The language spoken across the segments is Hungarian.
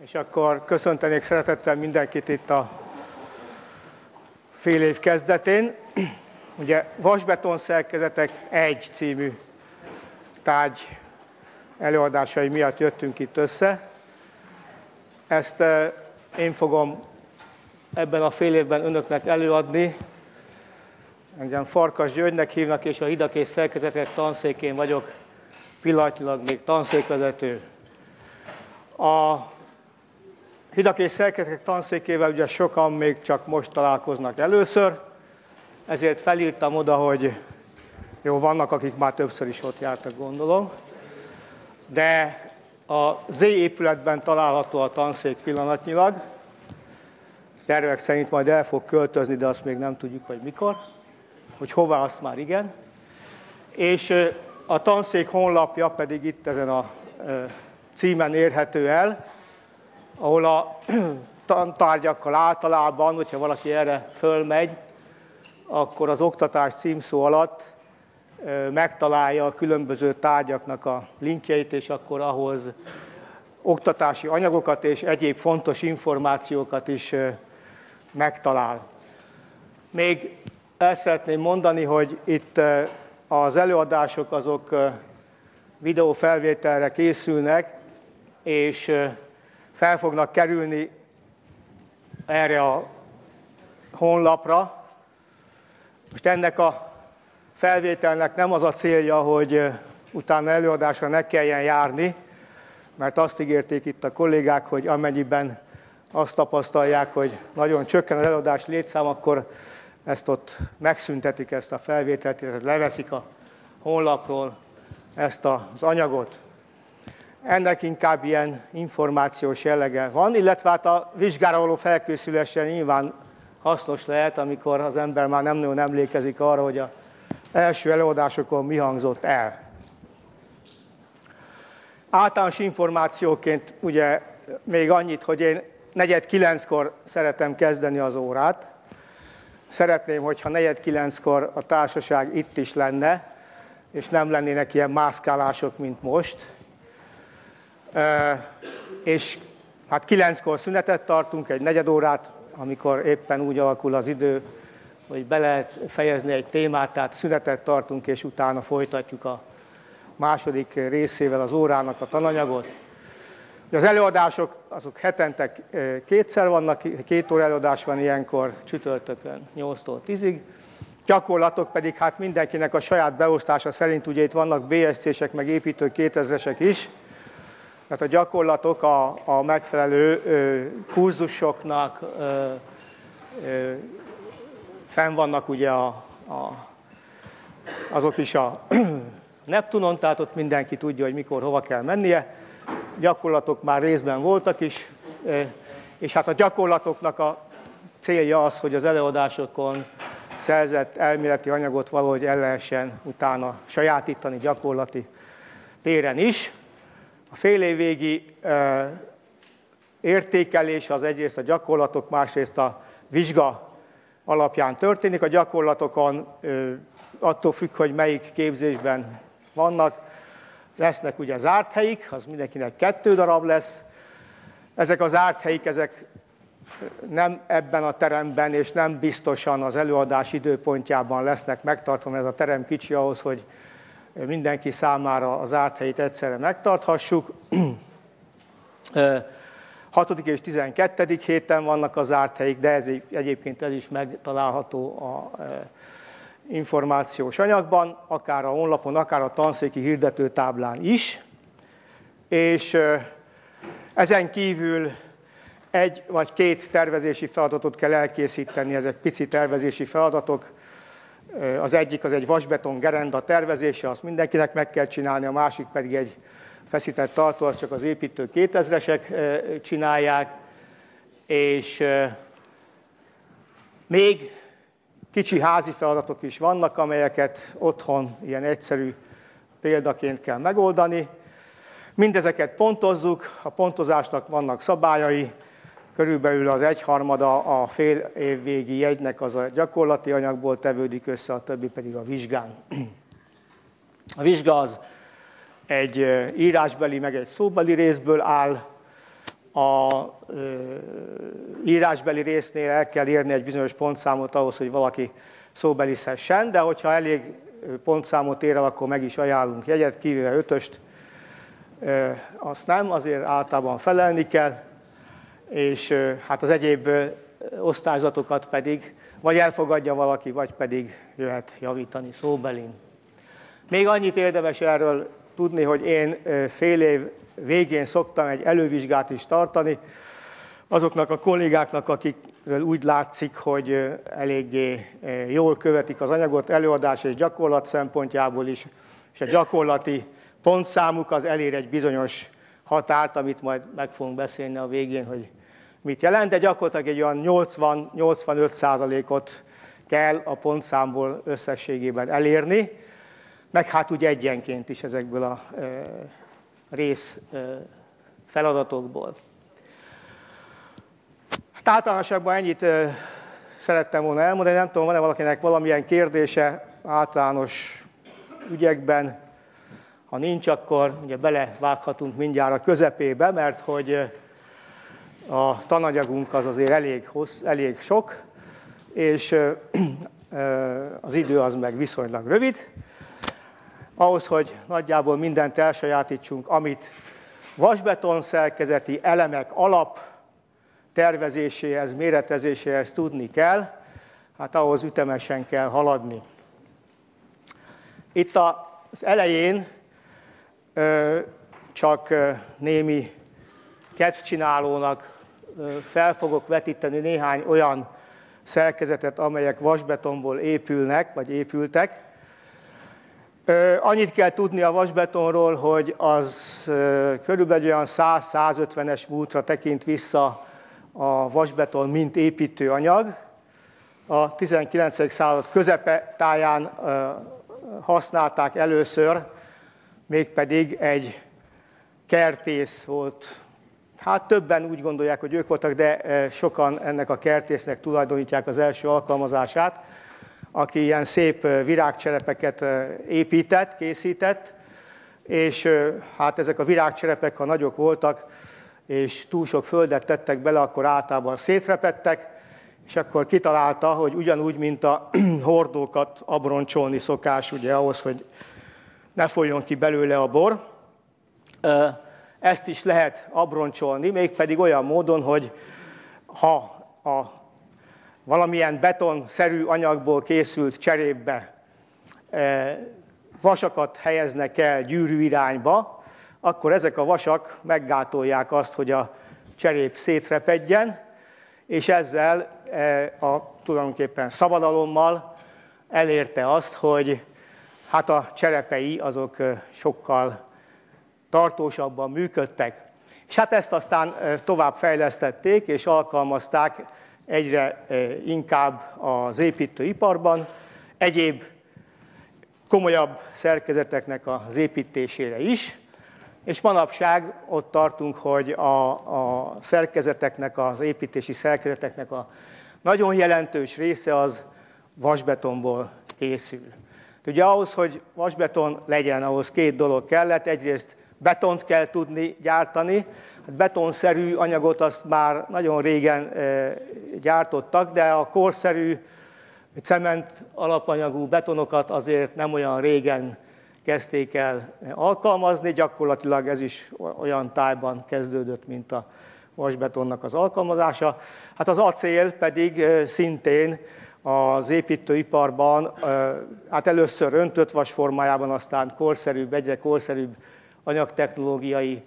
És akkor köszöntenék szeretettel mindenkit itt a fél év kezdetén. Ugye Vasbeton szerkezetek 1 című tárgy előadásai miatt jöttünk itt össze. Ezt én fogom ebben a fél évben önöknek előadni. Engem Farkas Györgynek hívnak, és a Hidak és Szerkezetek tanszékén vagyok, pillanatnyilag még tanszékvezető. A Hidak és Szerkezetek tanszékével ugye sokan még csak most találkoznak először, ezért felírtam oda, hogy jó, vannak, akik már többször is ott jártak, gondolom, de a Z épületben található a tanszék pillanatnyilag. Tervek szerint majd el fog költözni, de azt még nem tudjuk, hogy mikor, hogy hová, azt már igen. És a tanszék honlapja pedig itt ezen a címen érhető el, ahol a tantárgyakkal általában, hogyha valaki erre fölmegy, akkor az oktatás címszó alatt megtalálja a különböző tárgyaknak a linkjeit, és akkor ahhoz oktatási anyagokat és egyéb fontos információkat is megtalál. Még el szeretném mondani, hogy itt az előadások azok videófelvételre készülnek, és fel fognak kerülni erre a honlapra. Most ennek a felvételnek nem az a célja, hogy utána előadásra ne kelljen járni, mert azt ígérték itt a kollégák, hogy amennyiben azt tapasztalják, hogy nagyon csökken az előadás létszám, akkor ezt ott megszüntetik, ezt a felvételt, tehát leveszik a honlapról ezt az anyagot. Ennek inkább ilyen információs jellege van, illetve hát a vizsgára való felkészülésen nyilván hasznos lehet, amikor az ember már nem nagyon emlékezik arra, hogy az első előadásokon mi hangzott el. Általános információként ugye még annyit, hogy én 8:45-kor szeretem kezdeni az órát. Szeretném, hogyha 8:45-kor a társaság itt is lenne, és nem lennének ilyen mászkálások, mint most. És hát 9-kor szünetet tartunk, egy negyed órát, amikor éppen úgy alakul az idő, hogy be lehet fejezni egy témát, tehát szünetet tartunk, és utána folytatjuk a második részével az órának a tananyagot. Az előadások azok hetente 2-szer vannak, 2 óra előadás van ilyenkor, csütörtökön 8-tól 10-ig. Gyakorlatok pedig hát mindenkinek a saját beosztása szerint, ugye itt vannak BSC-sek, meg építő 2000-esek is. Tehát a gyakorlatok a megfelelő kurzusoknak fenn vannak ugye azok is a Neptunon, tehát ott mindenki tudja, hogy mikor, hova kell mennie. Gyakorlatok már részben voltak is, és hát a gyakorlatoknak a célja az, hogy az előadásokon szerzett elméleti anyagot valahogy el lehessen utána sajátítani gyakorlati téren is. A félévvégi értékelés az egyrészt a gyakorlatok, másrészt a vizsga alapján történik. A gyakorlatokon attól függ, hogy melyik képzésben vannak, lesznek ugye zárt helyik, az mindenkinek 2 darab lesz. Ezek a zárt helyik, ezek nem ebben a teremben, és nem biztosan az előadás időpontjában lesznek megtartva, mert ez a terem kicsi ahhoz, hogy mindenki számára a zárt helyét egyszerre megtarthassuk. 6. és 12. héten vannak a zárt helyik, de egyébként ez is megtalálható a információs anyagban, akár a honlapon, akár a tanszéki hirdetőtáblán is. És ezen kívül 1 vagy 2 tervezési feladatot kell elkészíteni, ezek pici tervezési feladatok. Az egyik az egy vasbeton gerenda tervezése, azt mindenkinek meg kell csinálni, a másik pedig egy feszített tartó, azt csak az építő 2000-esek csinálják. És még kicsi házi feladatok is vannak, amelyeket otthon ilyen egyszerű példaként kell megoldani. Mindezeket pontozzuk, a pontozásnak vannak szabályai, körülbelül az 1/3 a fél év végi jegynek az a gyakorlati anyagból tevődik össze, a többi pedig a vizsgán. A vizsga az egy írásbeli, meg egy szóbeli részből áll. a írásbeli résznél el kell érni egy bizonyos pontszámot ahhoz, hogy valaki szóbelizhessen, de hogyha elég pontszámot ér el, akkor meg is ajánlunk jegyet, kivéve 5-öst, azt nem, azért általában felelni kell, és hát az egyéb osztályzatokat pedig vagy elfogadja valaki, vagy pedig jöhet javítani szóbelin. Még annyit érdemes erről tudni, hogy én fél év végén szoktam egy elővizsgát is tartani azoknak a kollégáknak, akikről úgy látszik, hogy eléggé jól követik az anyagot előadás és gyakorlat szempontjából is, és a gyakorlati pontszámuk az elér egy bizonyos határt, amit majd meg fogunk beszélni a végén, hogy mit jelent, de gyakorlatilag egy olyan 80-85%-ot kell a pontszámból összességében elérni, meg hát úgy egyenként is ezekből a rész feladatokból. Hát általánosságban ennyit szerettem volna elmondani, nem tudom, van-e valakinek valamilyen kérdése általános ügyekben. Ha nincs, akkor ugye belevághatunk mindjárt a közepébe, mert hogy a tananyagunk az azért elég sok, és az idő az meg viszonylag rövid. Ahhoz, hogy nagyjából mindent elsajátítsunk, amit vasbeton szerkezeti elemek alap tervezéséhez, méretezéséhez tudni kell, hát ahhoz ütemesen kell haladni. Itt az elején csak némi kedvcsinálónak fel fogok vetíteni néhány olyan szerkezetet, amelyek vasbetonból épülnek, vagy épültek. Annyit kell tudni a vasbetonról, hogy az körülbelül olyan 100-150-es múltra tekint vissza a vasbeton, mint építőanyag. A 19. század közepetáján használták először, mégpedig egy kertész volt. Hát többen úgy gondolják, hogy ők voltak, de sokan ennek a kertésznek tulajdonítják az első alkalmazását, aki ilyen szép virágcserepeket épített, készített, és hát ezek a virágcserepek, ha nagyok voltak, és túl sok földet tettek bele, akkor általában szétrepedtek, és akkor kitalálta, hogy ugyanúgy, mint a hordókat abroncsolni szokás, ugye ahhoz, hogy ne folyjon ki belőle a bor, ezt is lehet abroncsolni, mégpedig olyan módon, hogy ha a valamilyen betonszerű anyagból készült cserépbe vasakat helyeznek el gyűrű irányba, akkor ezek a vasak meggátolják azt, hogy a cserép szétrepedjen, és ezzel tulajdonképpen szabadalommal elérte azt, hogy hát a cserepei azok sokkal tartósabban működtek. És hát ezt aztán tovább fejlesztették, és alkalmazták egyre inkább az építőiparban, egyéb komolyabb szerkezeteknek az építésére is, és manapság ott tartunk, hogy a szerkezeteknek, az építési szerkezeteknek a nagyon jelentős része az vasbetonból készül. Ugye ahhoz, hogy vasbeton legyen, ahhoz két dolog kellett. Egyrészt betont kell tudni gyártani. Hát betonszerű anyagot azt már nagyon régen gyártottak, de a korszerű cement alapanyagú betonokat azért nem olyan régen kezdték el alkalmazni. Gyakorlatilag ez is olyan tájban kezdődött, mint a vasbetonnak az alkalmazása. Hát az acél pedig szintén az építőiparban, hát először öntött vas formájában, aztán korszerűbb, egyre korszerűbb anyagtechnológiai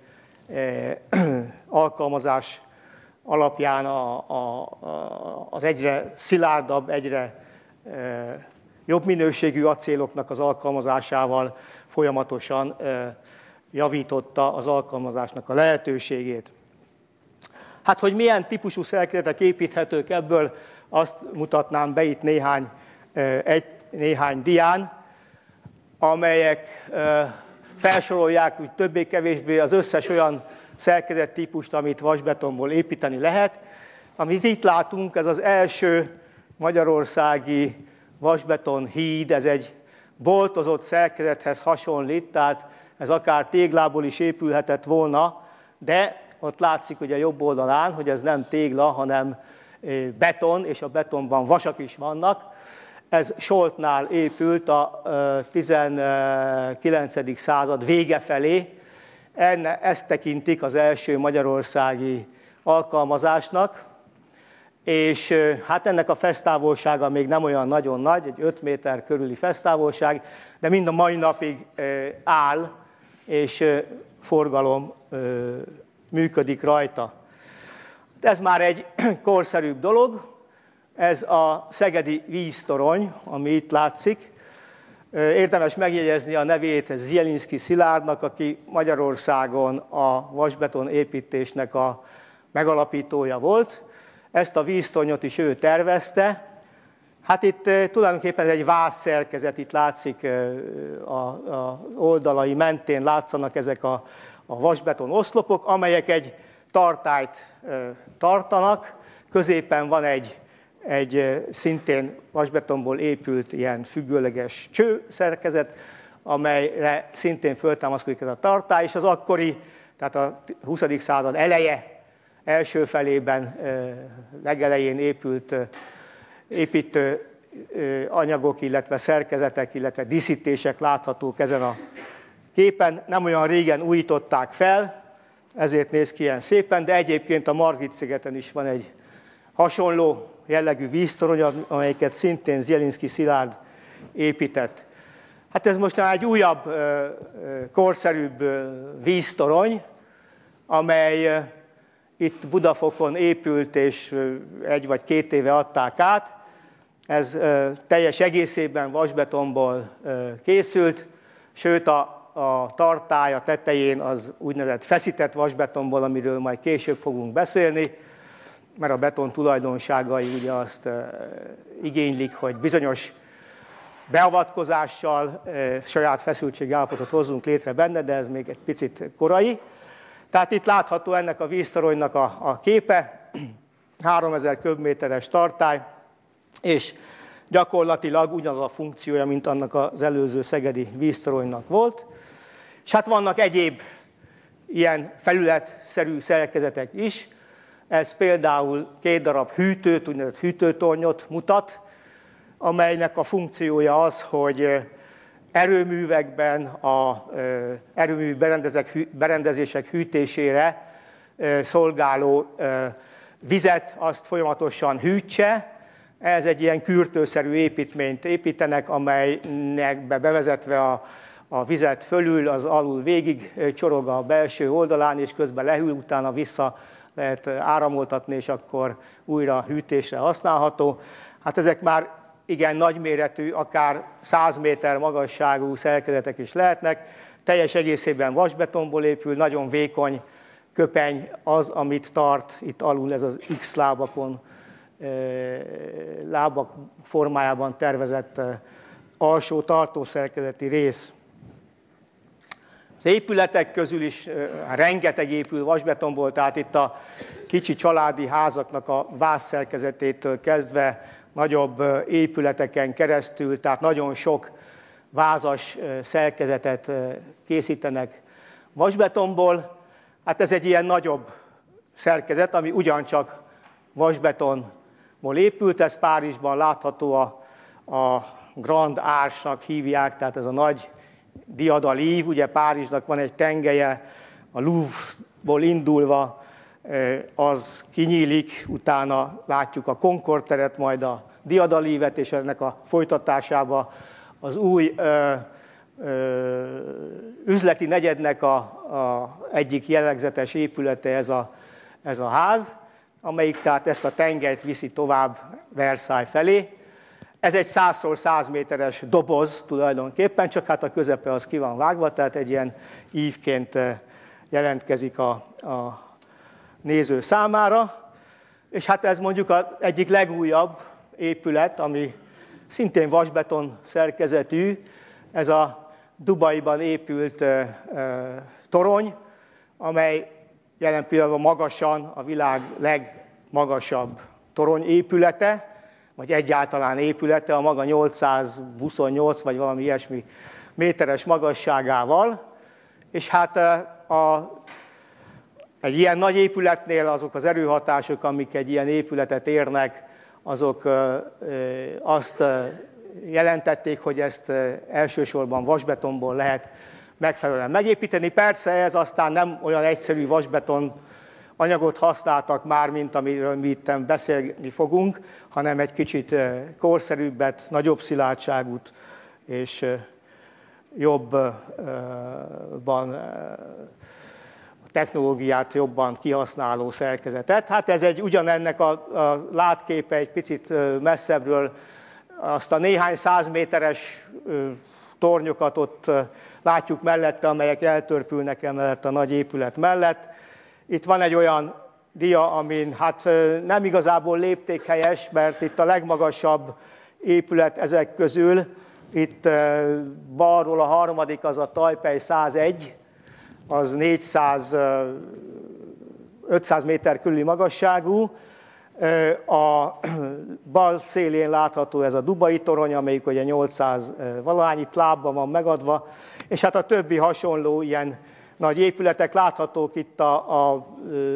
alkalmazás alapján az egyre szilárdabb, egyre jobb minőségű acéloknak az alkalmazásával folyamatosan javította az alkalmazásnak a lehetőségét. Hát, hogy milyen típusú szerkezetek építhetők ebből, azt mutatnám be itt néhány dián, amelyek felsorolják úgy többé-kevésbé az összes olyan szerkezettípust, amit vasbetonból építeni lehet. Amit itt látunk, ez az első magyarországi vasbeton híd, ez egy boltozott szerkezethez hasonlít, tehát ez akár téglából is épülhetett volna, de ott látszik ugye jobb oldalán, hogy ez nem tégla, hanem beton, és a betonban vasak is vannak. Ez Soltnál épült a 19. század vége felé. Ezt tekintik az első magyarországi alkalmazásnak, és hát ennek a fesztávolsága még nem olyan nagyon nagy, egy 5 méter körüli fesztávolság, de mind a mai napig áll, és forgalom működik rajta. Ez már egy korszerűbb dolog, ez a szegedi víztorony, ami itt látszik. Érdemes megjegyezni a nevét Zielinszky Szilárdnak, aki Magyarországon a vasbeton építésnek a megalapítója volt. Ezt a víztornyot is ő tervezte. Hát itt tulajdonképpen egy vászszerkezet, itt látszik a oldalai mentén látszanak ezek a vasbeton oszlopok, amelyek egy tartályt tartanak. Középen van egy szintén vasbetonból épült ilyen függőleges csőszerkezet, amelyre szintén föltámaszkodik ez a tartály, és az akkori, tehát a 20. század eleje, első felében, legelején épült építő anyagok, illetve szerkezetek, illetve díszítések láthatók ezen a képen. Nem olyan régen újították fel, ezért néz ki ilyen szépen, de egyébként a Margit-szigeten is van egy hasonló jellegű víztorony, amelyiket szintén Zielinszky Szilárd épített. Hát ez most már egy újabb, korszerűbb víztorony, amely itt Budafokon épült, és 1 vagy 2 éve adták át. Ez teljes egészében vasbetonból készült, sőt a tartály a tetején az úgynevezett feszített vasbetonból, amiről majd később fogunk beszélni, mert a beton tulajdonságai ugye azt igénylik, hogy bizonyos beavatkozással saját feszültségi állapotot hozzunk létre benne, de ez még egy picit korai. Tehát itt látható ennek a víztoronynak a képe, 3000 köbméteres tartály, és gyakorlatilag ugyanaz a funkciója, mint annak az előző szegedi víztoronynak volt. És hát vannak egyéb ilyen felületszerű szerkezetek is. Ez például 2 darab hűtőt, úgynevezett hűtőtornyot mutat, amelynek a funkciója az, hogy erőművekben a erőmű berendezések hűtésére szolgáló vizet azt folyamatosan hűtse. Ez egy ilyen kürtőszerű építményt építenek, amelynek bevezetve a vizet fölül, az alul végig csorog a belső oldalán, és közben lehűl, utána vissza lehet áramoltatni, és akkor újra hűtésre használható. Hát ezek már igen nagyméretű, akár 100 méter magasságú szerkezetek is lehetnek. Teljes egészében vasbetonból épül, nagyon vékony köpeny az, amit tart itt alul, ez az X lábakon, lábak formájában tervezett alsó tartószerkezeti rész. Az épületek közül is rengeteg épül vasbetonból, tehát itt a kicsi családi házaknak a vászszerkezetétől kezdve nagyobb épületeken keresztül, tehát nagyon sok vázas szerkezetet készítenek vasbetonból. Hát ez egy ilyen nagyobb szerkezet, ami ugyancsak vasbetonból épült, ez Párizsban látható a Grand Arche-nak hívják, tehát ez a nagy diadalív, ugye Párizsnak van egy tengelye, a Louvre-ból indulva az kinyílik, utána látjuk a Concorde teret, majd a diadalívet, és ennek a folytatásába az új üzleti negyednek a egyik jellegzetes épülete ez a ház, amelyik tehát ezt a tengelyt viszi tovább Versailles felé. Ez egy 100x100 méteres doboz tulajdonképpen, csak hát a közepe az ki van vágva, tehát egy ilyen ívként jelentkezik a néző számára. És hát ez mondjuk az egyik legújabb épület, ami szintén vasbeton szerkezetű, ez a Dubaiban épült torony, amely jelen pillanatban magasan a világ legmagasabb toronyépülete, vagy egyáltalán épülete, a maga 828 vagy valami ilyesmi méteres magasságával. És hát Egy ilyen nagy épületnél azok az erőhatások, amik egy ilyen épületet érnek, azok azt jelentették, hogy ezt elsősorban vasbetonból lehet megfelelően megépíteni. Persze ez aztán nem olyan egyszerű vasbeton anyagot használtak már, mint amiről mi itt beszélni fogunk, hanem egy kicsit korszerűbbet, nagyobb szilárdságút és jobban technológiát jobban kihasználó szerkezetet. Hát ez ugyanennek a látképe egy picit messzebbről, azt a néhány 100 méteres tornyokat ott látjuk mellette, amelyek eltörpülnek emellett a nagy épület mellett. Itt van egy olyan dia, amin hát nem igazából léptékhelyes, mert itt a legmagasabb épület ezek közül, itt balról a harmadik, az a Tajpej 101, az 500 méter körüli magasságú. A bal szélén látható ez a Dubai torony, amelyik ugye 800 valahány, itt lábban van megadva, és hát a többi hasonló ilyen nagy épületek láthatók itt a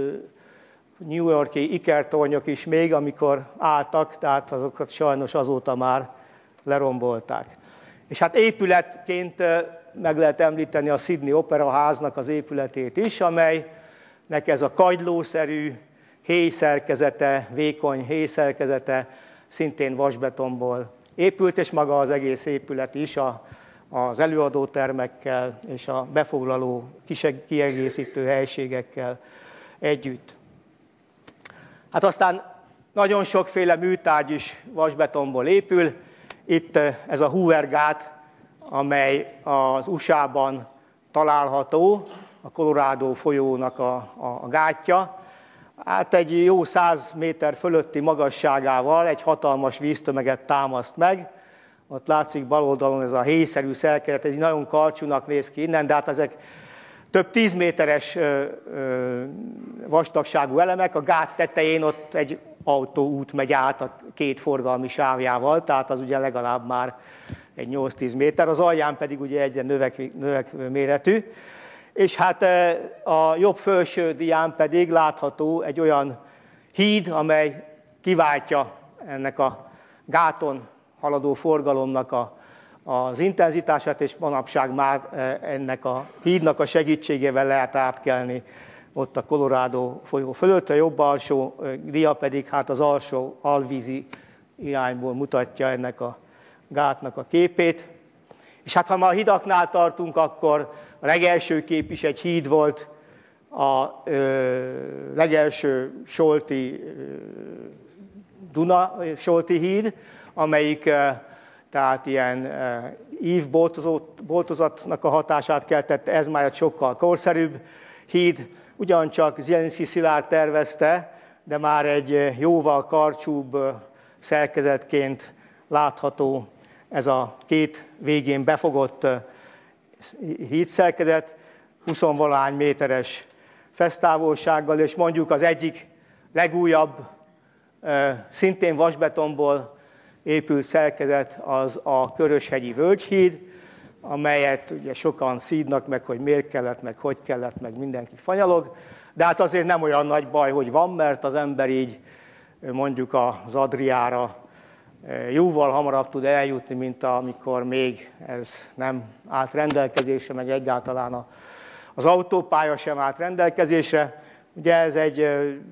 New York-i ikertornyok is még, amikor álltak, tehát azokat sajnos azóta már lerombolták. És hát épületként meg lehet említeni a Sydney Opera Háznak az épületét is, amelynek ez a kagylószerű héjszerkezete, vékony héjszerkezete szintén vasbetonból épült, és maga az egész épület is az előadótermekkel és a befoglaló kiegészítő helységekkel együtt. Hát aztán nagyon sokféle műtárgy is vasbetonból épül. Itt ez a Hoover gát, amely az USA-ban található, a Colorado folyónak a gátja. Hát egy jó 100 méter fölötti magasságával egy hatalmas víztömeget támaszt meg. Ott látszik bal oldalon ez a héjszerű szerkezet, ez nagyon karcsúnak néz ki innen, de hát ezek több 10 méteres vastagságú elemek. A gát tetején ott egy autóút megy át a két forgalmi sávjával, tehát az ugye legalább már egy 8-10 méter, az alján pedig ugye egyre növekvő méretű. És hát a jobb felső dián pedig látható egy olyan híd, amely kiváltja ennek a gáton haladó forgalomnak az intenzitását, és manapság már ennek a hídnak a segítségével lehet átkelni ott a Colorado folyó fölött. A jobb alsó dia pedig hát az alsó alvízi irányból mutatja ennek a gátnak a képét. És hát ha már a hidaknál tartunk, akkor a legelső kép is egy híd volt, a legelső solti Duna-solti híd, amelyik tehát ilyen ívboltozatnak a hatását keltette, ez már egy sokkal korszerűbb híd, ugyancsak Zielinski Szilárd tervezte, de már egy jóval karcsúbb szerkezetként látható ez a két végén befogott hídszerkezet, 20-valahány méteres fesztávolsággal, és mondjuk az egyik legújabb, szintén vasbetonból épült szerkezet az a Köröshegyi Völgyhíd, amelyet ugye sokan szídnak meg, hogy miért kellett, meg hogy kellett, meg mindenki fanyalog, de hát azért nem olyan nagy baj, hogy van, mert az ember így mondjuk az Adriára jóval hamarabb tud eljutni, mint amikor még ez nem állt rendelkezésre, meg egyáltalán az autópálya sem állt rendelkezésre. Ugye ez egy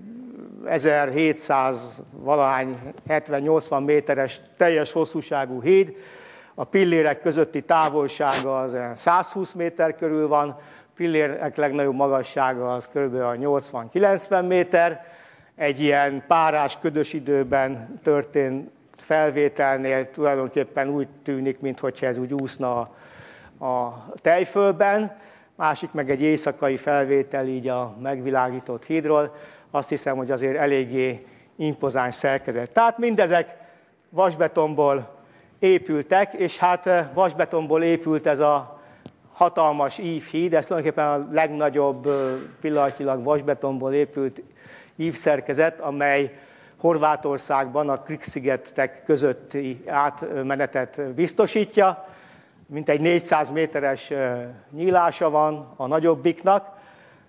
1700 valahány 70-80 méteres teljes hosszúságú híd, a pillérek közötti távolsága az 120 méter körül van, a pillérek legnagyobb magassága az kb. 80-90 méter. Egy ilyen párás, ködös időben történt felvételnél tulajdonképpen úgy tűnik, mintha ez úgy úszna a tejfölben. Másik meg egy éjszakai felvétel így a megvilágított hídról. Azt hiszem, hogy azért eléggé impozáns szerkezet. Tehát mindezek vasbetonból épültek, és hát vasbetonból épült ez a hatalmas ívhíd, ez tulajdonképpen a legnagyobb pillanatnyilag vasbetonból épült ívszerkezet, amely Horvátországban a Krik-szigetek közötti átmenetet biztosítja. Mintegy 400 méteres nyílása van a nagyobbiknak,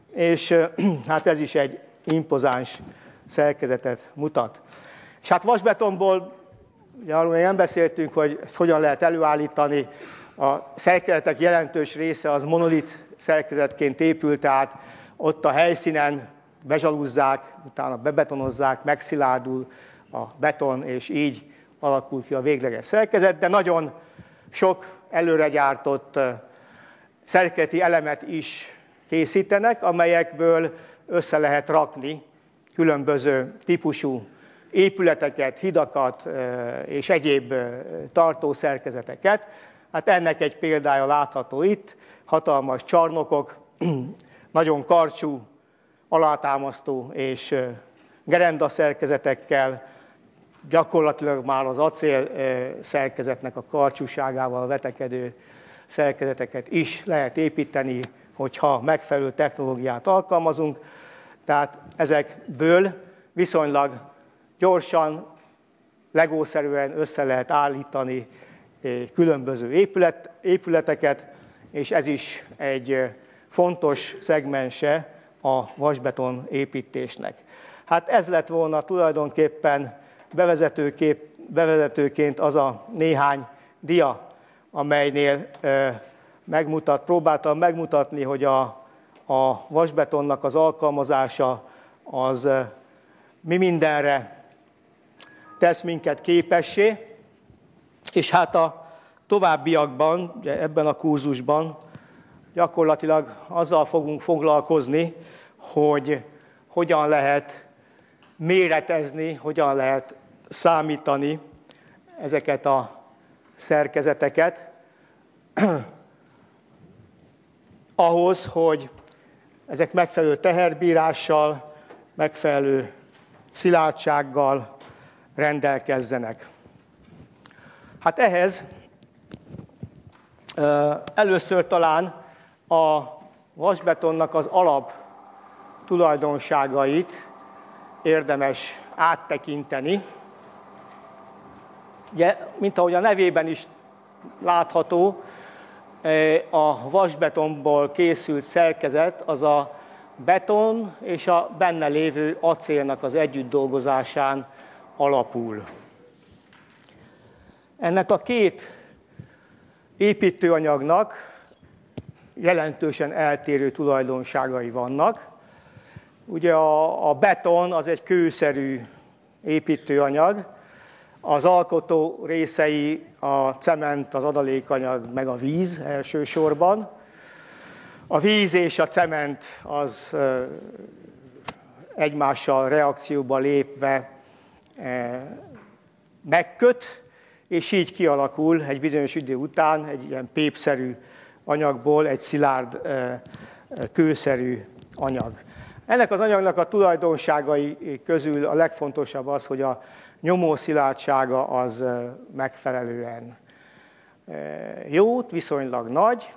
és hát ez is egy impozáns szerkezetet mutat. És hát vasbetonból, ugye arról még nem beszéltünk, hogy ezt hogyan lehet előállítani, a szerkezetek jelentős része az monolit szerkezetként épül, tehát ott a helyszínen bezsaluzzák, utána bebetonozzák, megszilárdul a beton, és így alakul ki a végleges szerkezet, de nagyon sok előre gyártott szerkezeti elemet is készítenek, amelyekből össze lehet rakni különböző típusú épületeket, hidakat és egyéb tartószerkezeteket. Hát ennek egy példája látható itt, hatalmas csarnokok, nagyon karcsú, alátámasztó és gerendaszerkezetekkel, gyakorlatilag már az acél szerkezetnek a karcsúságával vetekedő szerkezeteket is lehet építeni, hogyha megfelelő technológiát alkalmazunk. Tehát ezekből viszonylag gyorsan, legószerűen össze lehet állítani különböző épületeket, és ez is egy fontos szegmense a vasbeton építésnek. Hát ez lett volna tulajdonképpen bevezetőként az a néhány dia, amelynél próbáltam megmutatni, hogy a vasbetonnak az alkalmazása az mi mindenre tesz minket képessé, és hát a továbbiakban, ugye ebben a kurzusban gyakorlatilag azzal fogunk foglalkozni, hogy hogyan lehet méretezni, hogyan lehet számítani ezeket a szerkezeteket, ahhoz, hogy ezek megfelelő teherbírással, megfelelő szilárdsággal rendelkezzenek. Hát ehhez először talán a vasbetonnak az alap tulajdonságait érdemes áttekinteni. Ugye, mint ahogy a nevében is látható, a vasbetonból készült szerkezet az a beton és a benne lévő acélnak az együttdolgozásán alapul. Ennek a két építőanyagnak jelentősen eltérő tulajdonságai vannak. Ugye a beton az egy kőszerű építőanyag, az alkotó részei a cement, az adalékanyag, meg a víz elsősorban. A víz és a cement az egymással reakcióba lépve megköt, és így kialakul egy bizonyos idő után egy ilyen pépszerű anyagból egy szilárd kőszerű anyag. Ennek az anyagnak a tulajdonságai közül a legfontosabb az, hogy a nyomószilárdsága az megfelelően jó, viszonylag nagy,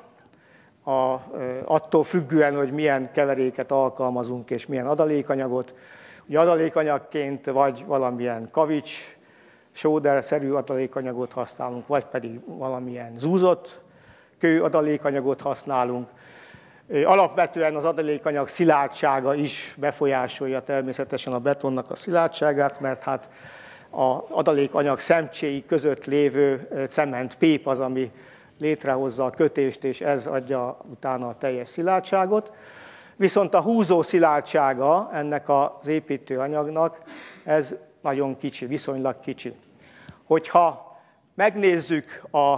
attól függően, hogy milyen keveréket alkalmazunk és milyen adalékanyagot. Ugye adalékanyagként vagy valamilyen kavics, sóder-szerű adalékanyagot használunk, vagy pedig valamilyen zúzott kő adalékanyagot használunk. Alapvetően az adalékanyag szilárdsága is befolyásolja természetesen a betonnak a szilárdságát, mert hát az adalékanyag szemcséi között lévő cementpép az, ami létrehozza a kötést, és ez adja utána a teljes szilárdságot. Viszont a húzó szilárdsága ennek az építőanyagnak, ez nagyon kicsi, viszonylag kicsi. Hogyha megnézzük a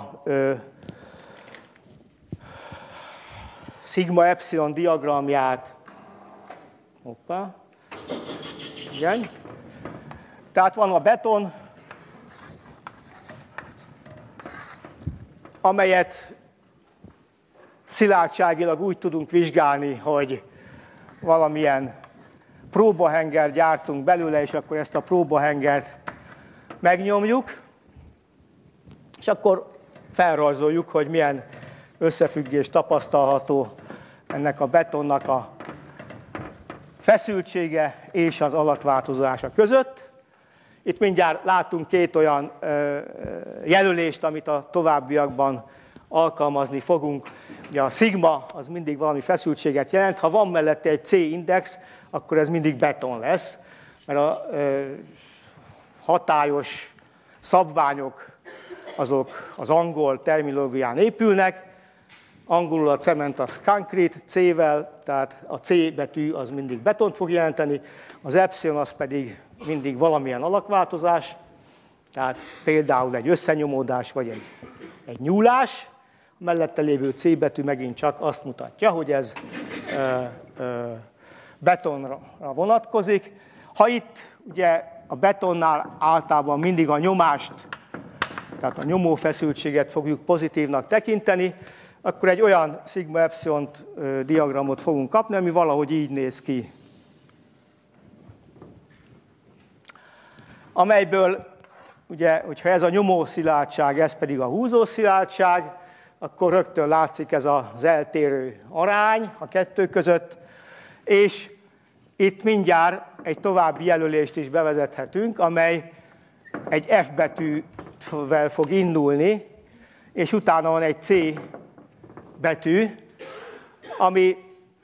szigma-epszilon diagramját, igen. Tehát van a beton, amelyet szilárdságilag úgy tudunk vizsgálni, hogy valamilyen próbahengert gyártunk belőle, és akkor ezt a próbahengert megnyomjuk, és akkor felrajzoljuk, hogy milyen összefüggés tapasztalható ennek a betonnak a feszültsége és az alakváltozása között. Itt mindjárt látunk két olyan jelölést, amit a továbbiakban alkalmazni fogunk. Ugye a szigma az mindig valami feszültséget jelent, ha van mellette egy C-index, akkor ez mindig beton lesz, mert a hatályos szabványok azok az angol terminológián épülnek, angolul a cement az concrete, C-vel, tehát a C betű az mindig betont fog jelenteni, az epsilon az pedig mindig valamilyen alakváltozás, tehát például egy összenyomódás vagy egy nyúlás, a mellette lévő C betű megint csak azt mutatja, hogy ez betonra vonatkozik. Ha itt ugye a betonnál általában mindig a nyomást, tehát a nyomófeszültséget fogjuk pozitívnak tekinteni, akkor egy olyan szigma epsilon diagramot fogunk kapni, ami valahogy így néz ki. Amelyből, ugye, hogyha ez a nyomószilárdság, ez pedig a húzószilárdság, akkor rögtön látszik ez az eltérő arány a kettő között, és itt mindjárt egy további jelölést is bevezethetünk, amely egy F betűvel fog indulni, és utána van egy C betű, ami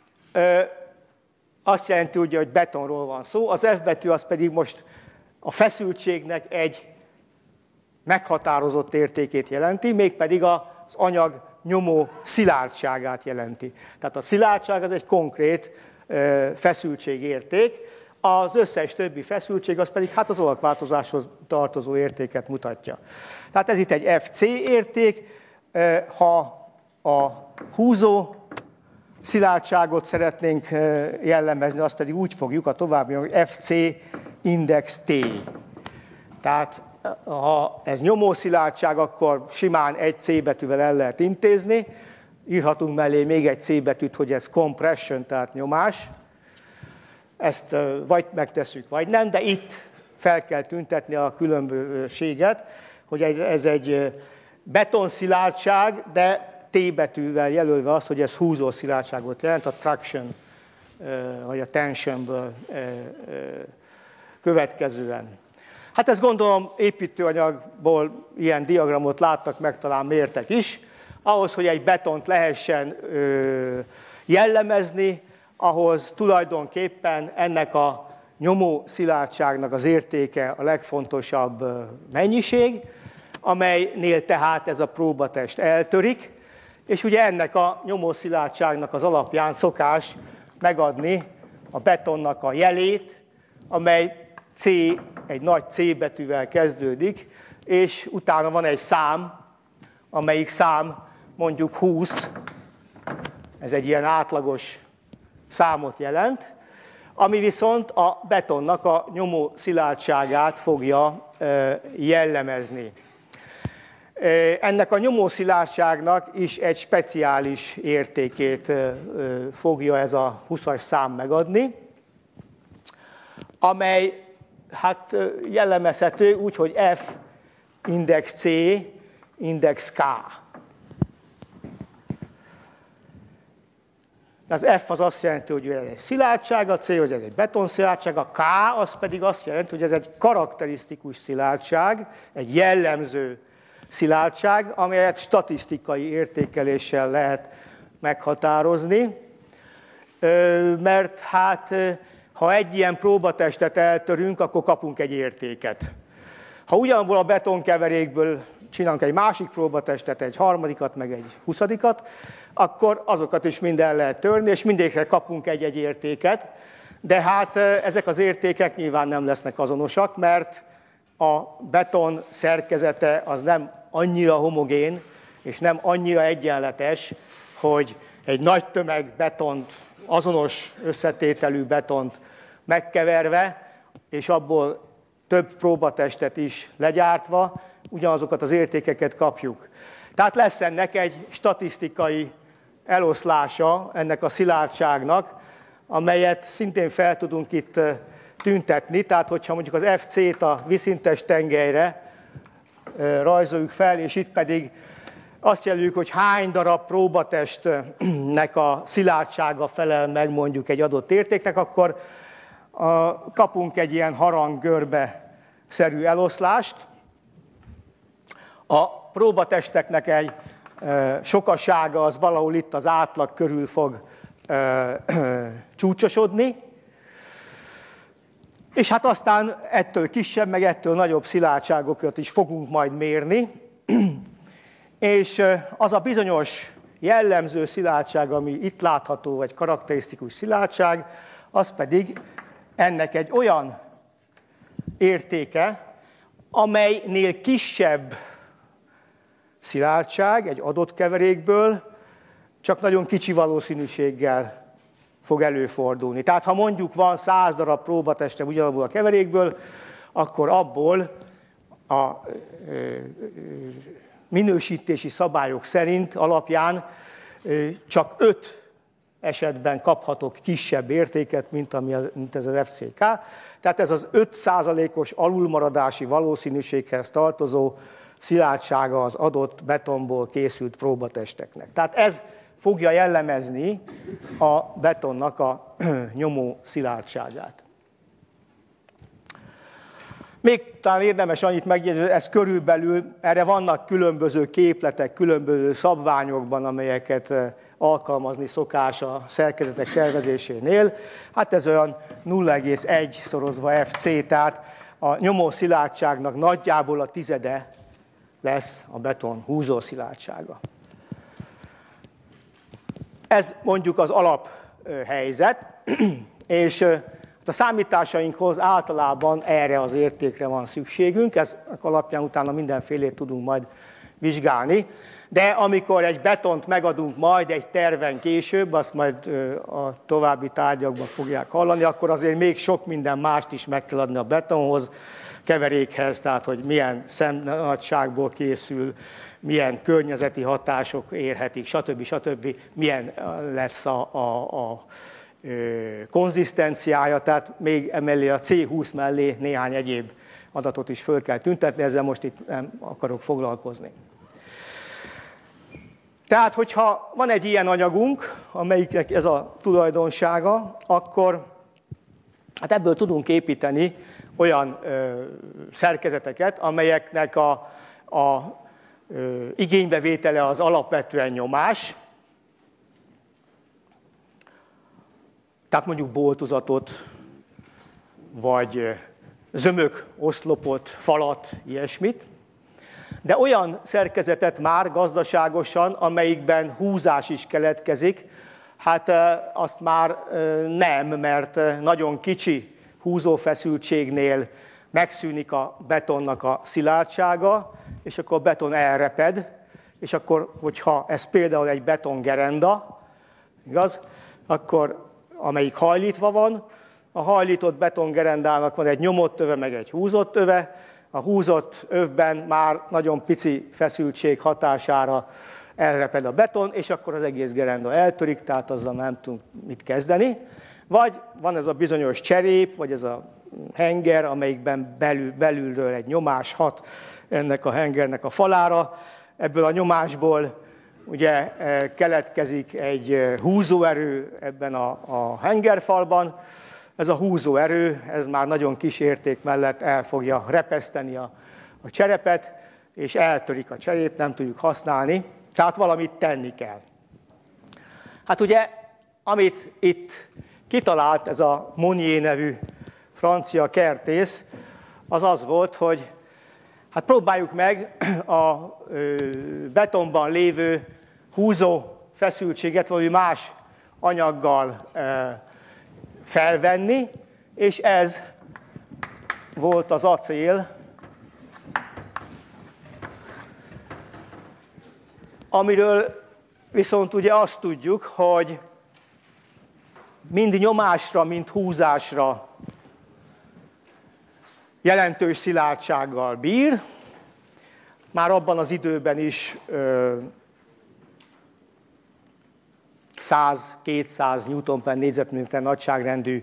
azt jelenti, ugye, hogy betonról van szó. Az F betű az pedig most a feszültségnek egy meghatározott értékét jelenti, mégpedig az anyag nyomó szilárdságát jelenti. Tehát a szilárdság az egy konkrét feszültségérték, az összes többi feszültség az pedig hát az alakváltozáshoz tartozó értéket mutatja. Tehát ez itt egy FC érték, ha a húzó szilárdságot szeretnénk jellemezni, azt pedig úgy fogjuk a további, hogy FC index T. Tehát ha ez nyomószilárdság, akkor simán egy C betűvel el lehet intézni, írhatunk mellé még egy C betűt, hogy ez compression, tehát nyomás. Ezt vagy megtesszük, vagy nem, de itt fel kell tüntetni a különbséget, hogy ez egy betonszilárdság, de T betűvel jelölve azt, hogy ez húzószilárdságot jelent, a traction vagy a tensionből következően. Hát ezt gondolom építőanyagból ilyen diagramot láttak meg, talán mértek is. Ahhoz, hogy egy betont lehessen jellemezni, ahhoz tulajdonképpen ennek a nyomó szilárdságnak az értéke a legfontosabb mennyiség, amelynél tehát ez a próbatest eltörik, és ugye ennek a nyomó szilárdságnak az alapján szokás megadni a betonnak a jelét, amely C, egy nagy C betűvel kezdődik, és utána van egy szám, amelyik szám mondjuk 20, ez egy ilyen átlagos számot jelent, ami viszont a betonnak a nyomó szilárdságát fogja jellemezni. Ennek a nyomószilárdságnak is egy speciális értékét fogja ez a 20-as szám megadni, amely hát jellemezhető úgy, hogy F index C index K. Az F az azt jelenti, hogy ez egy szilárdság, a C, hogy ez egy betonszilárdság, a K az pedig azt jelenti, hogy ez egy karakterisztikus szilárdság, egy jellemző szilárdság, amelyet statisztikai értékeléssel lehet meghatározni, mert hát ha egy ilyen próbatestet eltörünk, akkor kapunk egy értéket. Ha ugyanabból a betonkeverékből csinálunk egy másik próbatestet, egy harmadikat, meg egy 20-at, akkor azokat is mind el lehet törni, és mindegyikre kapunk egy-egy értéket, de hát ezek az értékek nyilván nem lesznek azonosak, mert a beton szerkezete az nem annyira homogén, és nem annyira egyenletes, hogy egy nagy tömeg betont, azonos összetételű betont megkeverve, és abból több próbatestet is legyártva, ugyanazokat az értékeket kapjuk. Tehát lesz ennek egy statisztikai eloszlása ennek a szilárdságnak, amelyet szintén fel tudunk itt tüntetni. Tehát, hogyha mondjuk az FC-t a vízszintes tengelyre rajzoljuk fel, és itt pedig azt jelöljük, hogy hány darab próbatestnek a szilárdsága felel meg mondjuk egy adott értéknek, akkor kapunk egy ilyen haranggörbe-szerű eloszlást. A próbatesteknek egy sokasága az valahol itt az átlag körül fog csúcsosodni, és hát aztán ettől kisebb, meg ettől nagyobb szilárdságokat is fogunk majd mérni, és az a bizonyos jellemző szilárdság, ami itt látható, vagy karakterisztikus szilárdság, az pedig ennek egy olyan értéke, amelynél kisebb szilárdság egy adott keverékből csak nagyon kicsi valószínűséggel fog előfordulni. Tehát ha mondjuk van 100 darab próbateste ugyanabból a keverékből, akkor abból a minősítési szabályok szerint alapján csak 5 esetben kaphatok kisebb értéket, mint ez az FCK. Tehát ez az 5%-os alulmaradási valószínűséghez tartozó szilárdsága az adott betonból készült próbatesteknek. Tehát ez fogja jellemezni a betonnak a nyomó szilárdságát. Még talán érdemes annyit megjegyezni, hogy ez körülbelül, erre vannak különböző képletek, különböző szabványokban, amelyeket alkalmazni szokás a szerkezetek tervezésénél. Hát ez olyan 0,1 szorozva FC, tehát a nyomó szilárdságnak nagyjából a tizede lesz a beton húzó szilárdsága. Ez mondjuk az alaphelyzet, és a számításainkhoz általában erre az értékre van szükségünk, ez alapján utána mindenfélét tudunk majd vizsgálni, de amikor egy betont megadunk majd egy terven később, azt majd a további tárgyakban fogják hallani, akkor azért még sok minden mást is meg kell adni a betonhoz, keverékhez, tehát hogy milyen szemnagyságból készül, milyen környezeti hatások érhetik, stb. Milyen lesz a konzisztenciája, tehát még emellé a C20 mellé néhány egyéb adatot is föl kell tüntetni, ezzel most itt nem akarok foglalkozni. Tehát, hogyha van egy ilyen anyagunk, amelyiknek ez a tulajdonsága, akkor hát ebből tudunk építeni olyan szerkezeteket, amelyeknek a igénybevétele az alapvetően nyomás, tehát mondjuk boltozatot, vagy zömök, oszlopot, falat, ilyesmit, de olyan szerkezetet már gazdaságosan, amelyikben húzás is keletkezik, hát azt már nem, mert nagyon kicsi húzófeszültségnél megszűnik a betonnak a szilárdsága, és akkor a beton elreped, és akkor, hogyha ez például egy betongerenda, igaz, akkor amelyik hajlítva van, a hajlított betongerendának van egy nyomott öve, meg egy húzott öve, a húzott övben már nagyon pici feszültség hatására elreped a beton, és akkor az egész gerenda eltörik, tehát azzal nem tudunk mit kezdeni. Vagy van ez a bizonyos cserép, vagy ez a henger, amelyikben belülről egy nyomás hat ennek a hengernek a falára. Ebből a nyomásból ugye keletkezik egy húzóerő ebben a hengerfalban. Ez a húzóerő, ez már nagyon kis érték mellett el fogja repeszteni a cserepet, és eltörik a cserép, nem tudjuk használni, tehát valamit tenni kell. Hát ugye, amit itt kitalált ez a Monnier nevű francia kertész, az az volt, hogy hát próbáljuk meg a betonban lévő húzó feszültséget valami más anyaggal felvenni, és ez volt az acél, amiről viszont ugye azt tudjuk, hogy mind nyomásra, mind húzásra jelentős szilárdsággal bír. Már abban az időben is 100-200 Newton per négyzetmilliméter nagyságrendű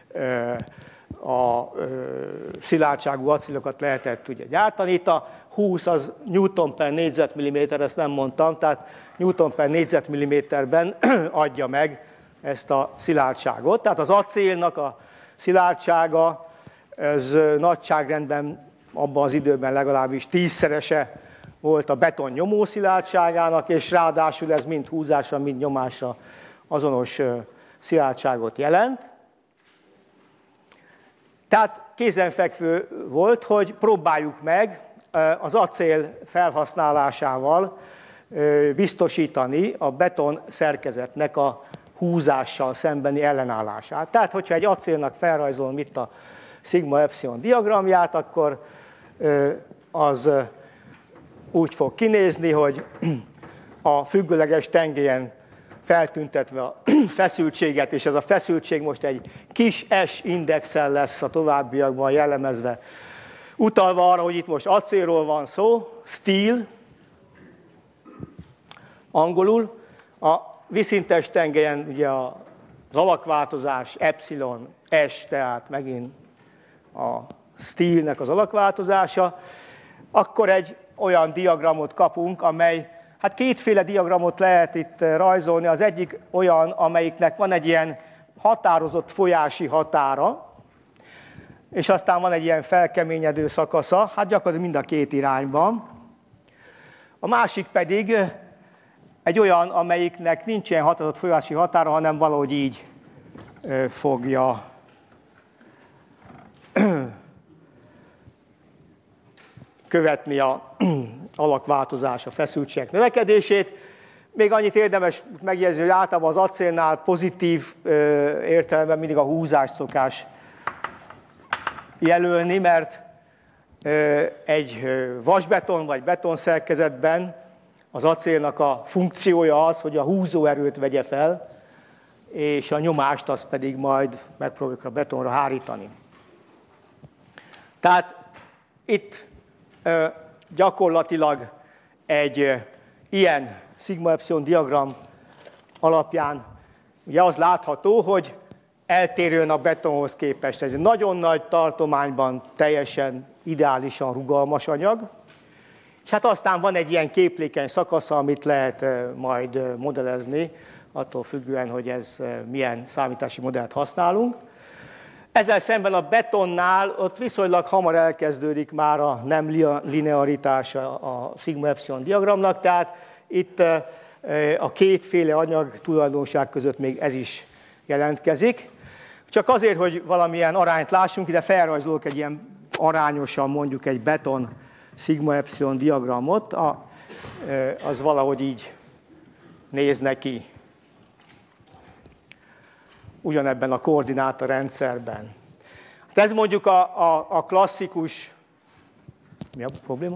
a szilárdságú acélokat lehetett ugye gyártani. Itt a 20 az Newton per négyzetmilliméter, ezt nem mondtam, tehát Newton per négyzetmilliméterben adja meg ezt a szilárdságot. Tehát az acélnak a szilárdsága, ez nagyságrendben abban az időben legalábbis 10-szerese volt a beton nyomószilárdságának, és ráadásul ez mind húzásra, mind nyomásra azonos szilárdságot jelent. Tehát kézenfekvő volt, hogy próbáljuk meg az acél felhasználásával biztosítani a beton szerkezetnek a húzással szembeni ellenállását. Tehát, hogyha egy acélnak felrajzolom itt a szigma-epszilon diagramját, akkor az úgy fog kinézni, hogy a függőleges tengelyen feltüntetve a feszültséget, és ez a feszültség most egy kis S indexel lesz a továbbiakban jellemezve, utalva arra, hogy itt most acélról van szó, steel, angolul, a vízszintes tengelyen ugye az alakváltozás epsilon S, tehát megint a steelnek az alakváltozása, akkor egy olyan diagramot kapunk, amely, hát kétféle diagramot lehet itt rajzolni. Az egyik olyan, amelyiknek van egy ilyen határozott folyási határa, és aztán van egy ilyen felkeményedő szakasza, hát gyakorlatilag mind a két irányban. A másik pedig egy olyan, amelyiknek nincs ilyen határozott folyási határa, hanem valahogy így fogja követni a alakváltozás, a feszültségek növekedését. Még annyit érdemes megjegyezni, hogy általában az acélnál pozitív értelemben mindig a húzást szokás jelölni, mert egy vasbeton vagy betonszerkezetben az acélnak a funkciója az, hogy a húzóerőt vegye fel, és a nyomást azt pedig majd megpróbáljuk a betonra hárítani. Tehát itt gyakorlatilag egy ilyen szigma-epszilon diagram alapján ugye az látható, hogy eltérően a betonhoz képest ez egy nagyon nagy tartományban teljesen ideálisan rugalmas anyag, és hát aztán van egy ilyen képlékeny szakasza, amit lehet majd modellezni, attól függően, hogy ez milyen számítási modellt használunk. Ezzel szemben a betonnál ott viszonylag hamar elkezdődik már a nem linearitás a szigma-epszilon diagramnak, tehát itt a kétféle anyag tulajdonság között még ez is jelentkezik. Csak azért, hogy valamilyen arányt lássunk, ide felrajzolok egy ilyen arányosan mondjuk egy beton szigma-epszilon diagramot, az valahogy így néz neki. Ugyanebben a koordináta rendszerben. Hát ez mondjuk a klasszikus... Mi a probléma?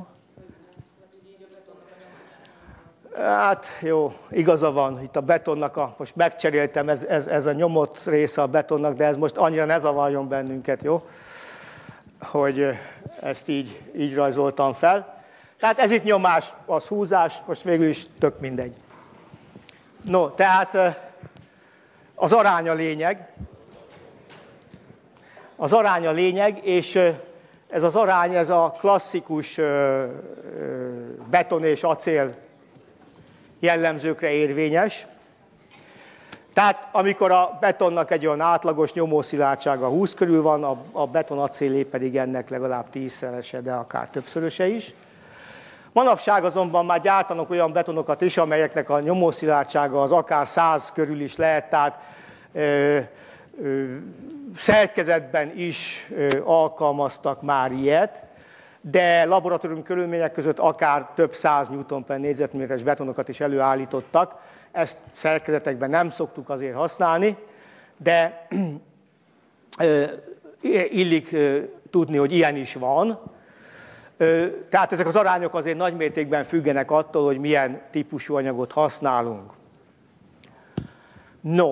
Hát jó, igaza van, itt a betonnak, most megcseréltem, ez a nyomott része a betonnak, de ez most annyira ne zavarjon bennünket, jó? Hogy ezt így rajzoltam fel. Tehát ez itt nyomás, az húzás, most végül is tök mindegy. No, tehát az arány a lényeg. Az arány a lényeg, és ez az arány, ez a klasszikus beton és acél jellemzőkre érvényes. Tehát amikor a betonnak egy olyan átlagos nyomószilárdsága 20 körül van, a beton-acélé pedig ennek legalább 10-szerese, de akár többszöröse is. Manapság azonban már gyártanak olyan betonokat is, amelyeknek a nyomószilárdsága az akár 100 körül is lehet, tehát szerkezetben is alkalmaztak már ilyet, de laboratóriumi körülmények között akár több 100 Nm/négyzetméteres betonokat is előállítottak. Ezt szerkezetekben nem szoktuk azért használni, de illik tudni, hogy ilyen is van. Tehát ezek az arányok azért nagy mértékben függenek attól, hogy milyen típusú anyagot használunk. No,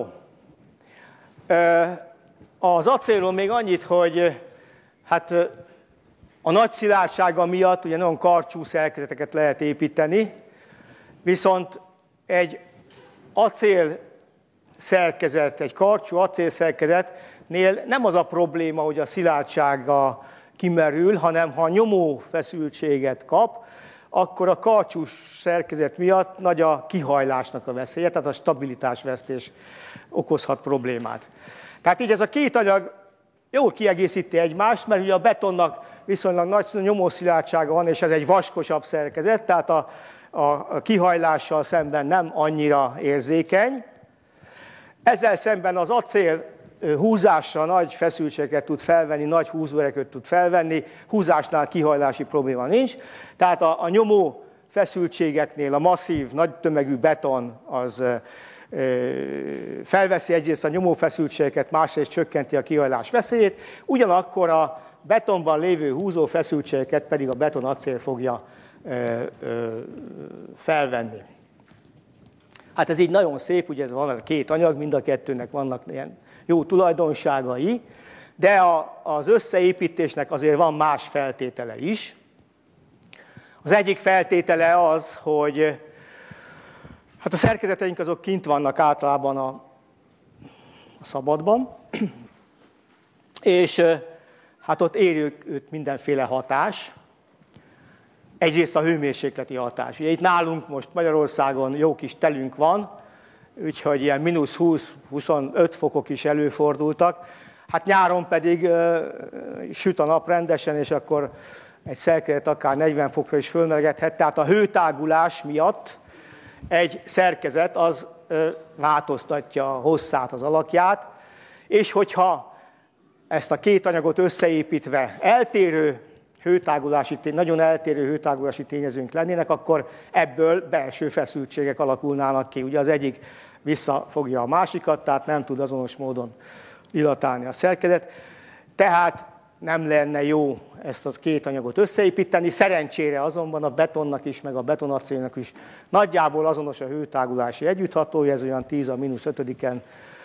az acélról még annyit, hogy hát a nagy szilárdsága miatt ugye nagyon karcsú szerkezeteket lehet építeni, viszont egy acél szerkezet, egy karcsú acél szerkezetnél nem az a probléma, hogy a szilárdsága kimerül, hanem ha nyomó feszültséget kap, akkor a karcsú szerkezet miatt nagy a kihajlásnak a veszélye, tehát a stabilitásvesztés okozhat problémát. Tehát így ez a két anyag jól kiegészíti egymást, mert ugye a betonnak viszonylag nagy nyomószilárdsága van, és ez egy vaskosabb szerkezet, tehát a kihajlással szemben nem annyira érzékeny. Ezzel szemben az acél húzásra nagy feszültséget tud felvenni, nagy húzóerőt tud felvenni, húzásnál kihajlási probléma nincs. Tehát a nyomó feszültségeknél a masszív, nagy tömegű beton az felveszi egyrészt a nyomófeszültségeket, másrészt csökkenti a kihajlás veszélyét, ugyanakkor a betonban lévő húzó feszültségeket pedig a betonacél fogja felvenni. Hát ez így nagyon szép, ugye van a két anyag, mind a kettőnek vannak ilyen jó tulajdonságai, de az összeépítésnek azért van más feltétele is. Az egyik feltétele az, hogy hát a szerkezeteink azok kint vannak általában a szabadban, és hát ott éri őt mindenféle hatás. Egyrészt a hőmérsékleti hatás. Ugye itt nálunk most Magyarországon jó kis telünk van, úgyhogy ilyen mínusz 20-25 fokok is előfordultak. Hát nyáron pedig süt a nap rendesen, és akkor egy szerkezet akár 40 fokra is fölmelegedhet. Tehát a hőtágulás miatt egy szerkezet az változtatja a hosszát, az alakját, és hogyha ezt a két anyagot összeépítve nagyon eltérő hőtágulási tényezőnk lennének, akkor ebből belső feszültségek alakulnának ki. Ugye az egyik visszafogja a másikat, tehát nem tud azonos módon dilatálni a szerkezet. Tehát nem lenne jó ezt az két anyagot összeépíteni. Szerencsére azonban a betonnak is, meg a betonacélnak is nagyjából azonos a hőtágulási együtthatója, ez olyan 10⁻5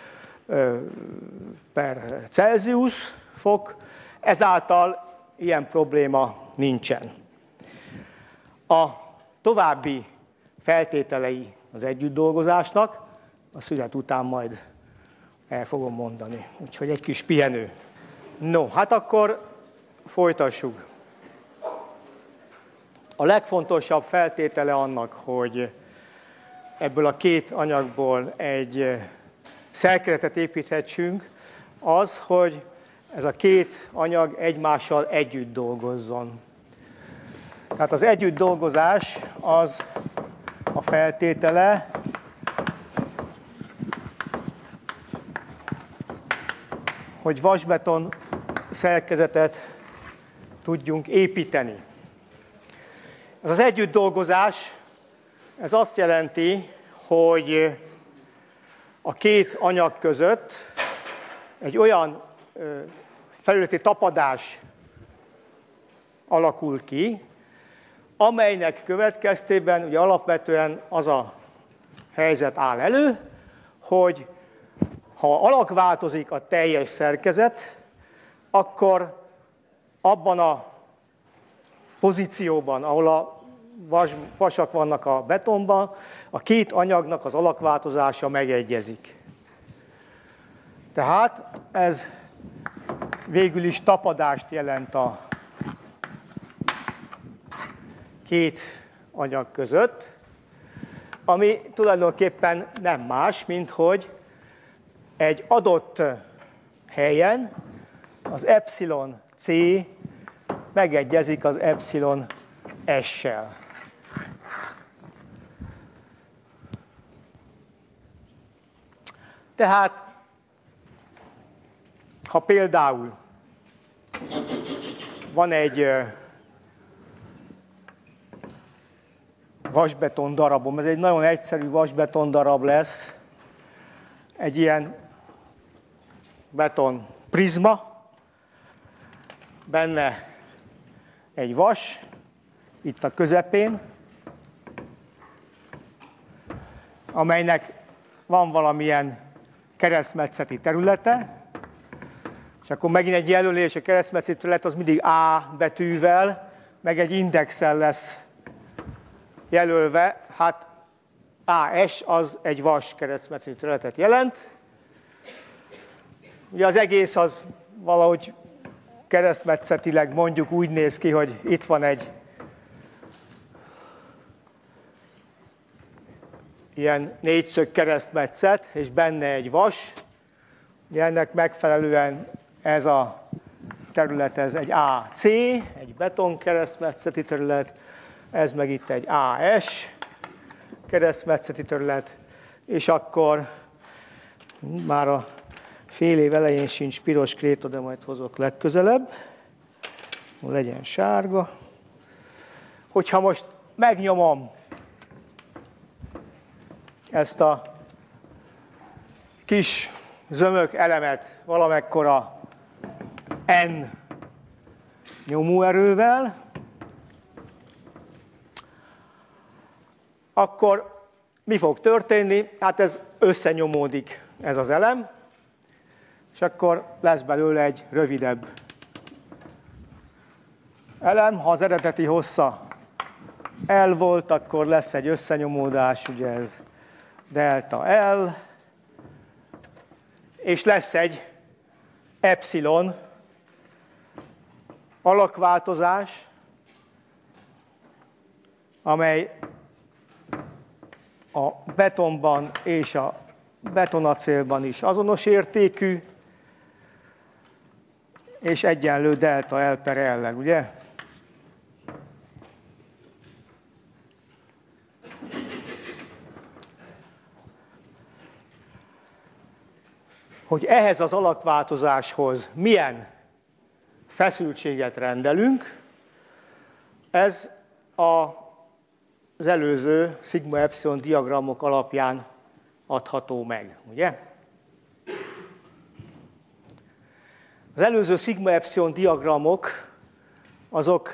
per Celsius fok. Ezáltal ilyen probléma nincsen. A további feltételei az együttdolgozásnak a szünet után majd el fogom mondani. Úgyhogy egy kis pihenő. No, hát akkor folytassuk. A legfontosabb feltétele annak, hogy ebből a két anyagból egy szerkezetet építhessünk, az, hogy ez a két anyag egymással együtt dolgozzon. Tehát az együtt dolgozás az a feltétele, hogy vasbeton szerkezetet tudjunk építeni. Ez az együtt dolgozás, ez azt jelenti, hogy a két anyag között egy olyan felületi tapadás alakul ki, amelynek következtében ugye alapvetően az a helyzet áll elő, hogy ha alakváltozik a teljes szerkezet, akkor abban a pozícióban, ahol a vasak vannak a betonban, a két anyagnak az alakváltozása megegyezik. Tehát ez végül is tapadást jelent a két anyag között, ami tulajdonképpen nem más, mint hogy egy adott helyen az epsilon C megegyezik az epsilon S-sel. Tehát, ha például van egy vasbeton darabom, ez egy nagyon egyszerű vasbeton darab lesz, egy ilyen beton prizma, benne egy vas, itt a közepén, amelynek van valamilyen keresztmetszeti területe, és akkor megint egy jelölés, a keresztmetszeti terület az mindig A betűvel, meg egy indexel lesz jelölve, hát AS az egy vas keresztmetszeti területet jelent. Ugye az egész az valahogy keresztmetszetileg mondjuk úgy néz ki, hogy itt van egy ilyen négyszög keresztmetszet, és benne egy vas. Ugye ennek megfelelően ez a terület, ez egy AC, egy betonkeresztmetszeti terület, ez meg itt egy AS keresztmetszeti terület, és akkor már a fél év elején sincs piros kréta, de majd hozok legközelebb, legyen sárga. Hogyha most megnyomom ezt a kis zömök elemet valamekkora N nyomóerővel, akkor mi fog történni? Hát ez összenyomódik ez az elem, és akkor lesz belőle egy rövidebb elem. Ha az eredeti hossza L volt, akkor lesz egy összenyomódás, ugye ez delta L, és lesz egy epsilon alakváltozás, amely a betonban és a betonacélban is azonos értékű, és egyenlő delta L per L-lel, ugye? Hogy ehhez az alakváltozáshoz milyen feszültséget rendelünk, ez az előző szigma-epszilon diagramok alapján adható meg, ugye? Az előző szigma-epszilon diagramok, azok,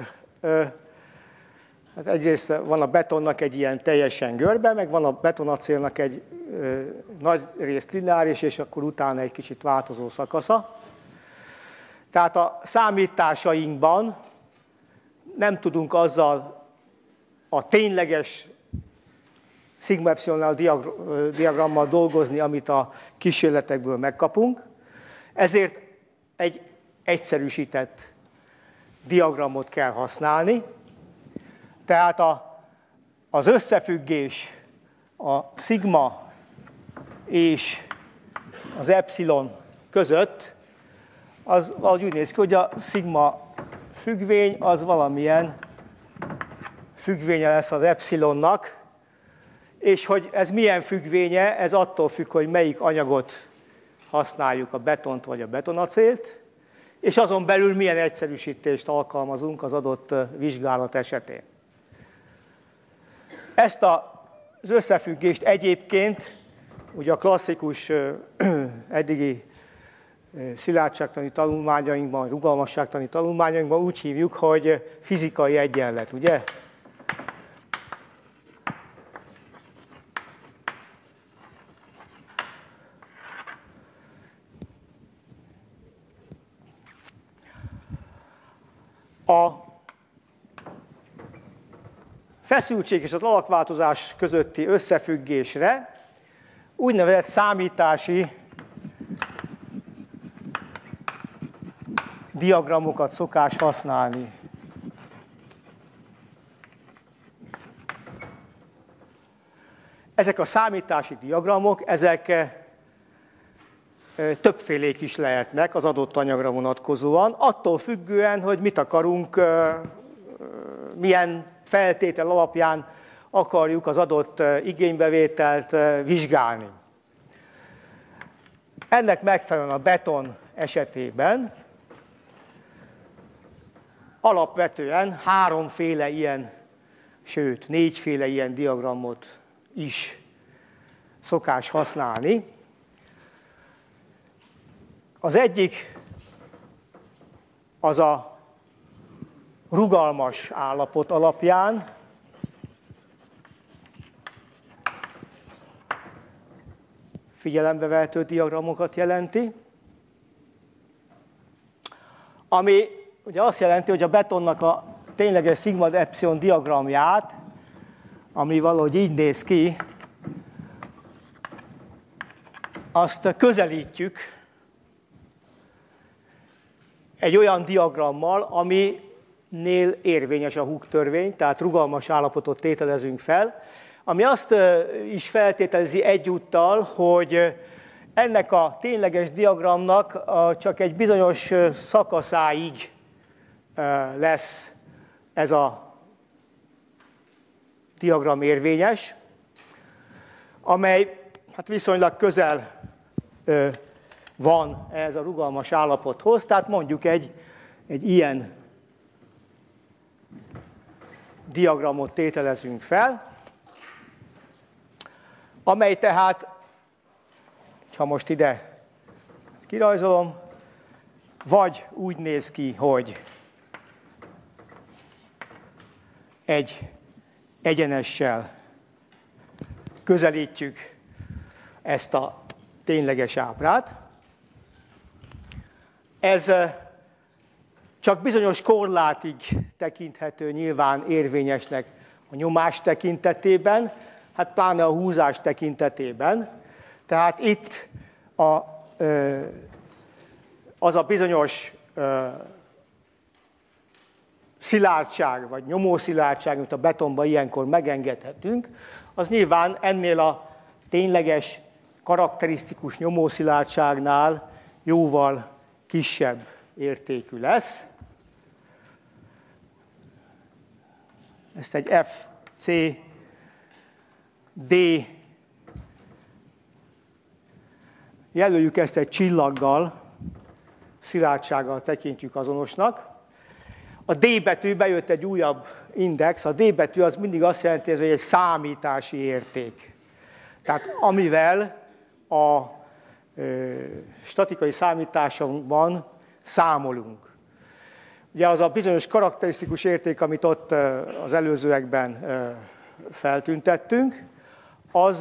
hát egyrészt van a betonnak egy ilyen teljesen görbe, meg van a betonacélnak egy nagy részt lineáris, és akkor utána egy kicsit változó szakasza. Tehát a számításainkban nem tudunk azzal a tényleges szigma-epszilonnal diagrammal dolgozni, amit a kísérletekből megkapunk. Ezért egy egyszerűsített diagramot kell használni. Tehát az összefüggés a szigma és az epszilon között, az valahogy úgy néz ki, hogy a szigma függvény az valamilyen függvénye lesz az epszilonnak, és hogy ez milyen függvénye, ez attól függ, hogy melyik anyagot használjuk, a betont vagy a betonacélt, és azon belül milyen egyszerűsítést alkalmazunk az adott vizsgálat esetén. Ezt az összefüggést egyébként ugye a klasszikus eddigi szilárdságtani tanulmányainkban, rugalmasságtani tanulmányainkban úgy hívjuk, hogy fizikai egyenlet, ugye? A feszültség és az alakváltozás közötti összefüggésre úgynevezett számítási diagramokat szokás használni. Ezek a számítási diagramok, ezek többfélék is lehetnek az adott anyagra vonatkozóan, attól függően, hogy mit akarunk, milyen feltétel alapján akarjuk az adott igénybevételt vizsgálni. Ennek megfelelően a beton esetében alapvetően háromféle ilyen, sőt, négyféle ilyen diagramot is szokás használni. Az egyik az a rugalmas állapot alapján figyelembe vehető diagramokat jelenti, ami ugye azt jelenti, hogy a betonnak a tényleges szigma-epszilon diagramját, ami valahogy így néz ki, azt közelítjük egy olyan diagrammal, aminél érvényes a Hooke törvény, tehát rugalmas állapotot tételezünk fel, ami azt is feltételezi egyúttal, hogy ennek a tényleges diagramnak csak egy bizonyos szakaszáig lesz ez a diagram érvényes, amely hát viszonylag közel van ehhez a rugalmas állapothoz, tehát mondjuk egy ilyen diagramot tételezünk fel, amely tehát, ha most ide kirajzolom, vagy úgy néz ki, hogy egy egyenessel közelítjük ezt a tényleges ábrát. Ez csak bizonyos korlátig tekinthető nyilván érvényesnek a nyomás tekintetében, hát pláne a húzás tekintetében. Tehát itt az a bizonyos szilárdság, vagy nyomószilárdság, amit a betonban ilyenkor megengedhetünk, az nyilván ennél a tényleges, karakterisztikus nyomószilárdságnál jóval kisebb értékű lesz. Ezt egy FC, D, jelöljük ezt egy csillaggal, szilárdsággal tekintjük azonosnak. A D betű bejött egy újabb index, a D betű az mindig azt jelenti, hogy egy számítási érték. Tehát amivel a statikai számításokban számolunk. Ugye az a bizonyos karakterisztikus érték, amit ott az előzőekben feltüntettünk, az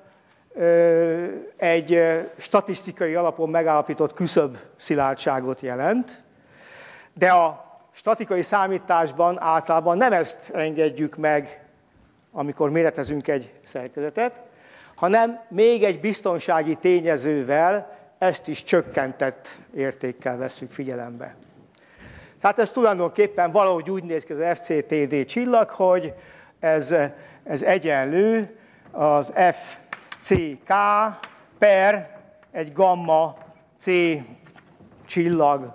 egy statisztikai alapon megállapított küszöbb szilárdságot jelent, de a statikai számításban általában nem ezt engedjük meg, amikor méretezünk egy szerkezetet, hanem még egy biztonsági tényezővel, ezt is csökkentett értékkel vesszük figyelembe. Tehát ez tulajdonképpen valahogy úgy néz ki az FCTD csillag, hogy ez egyenlő az FCK per egy gamma C csillag.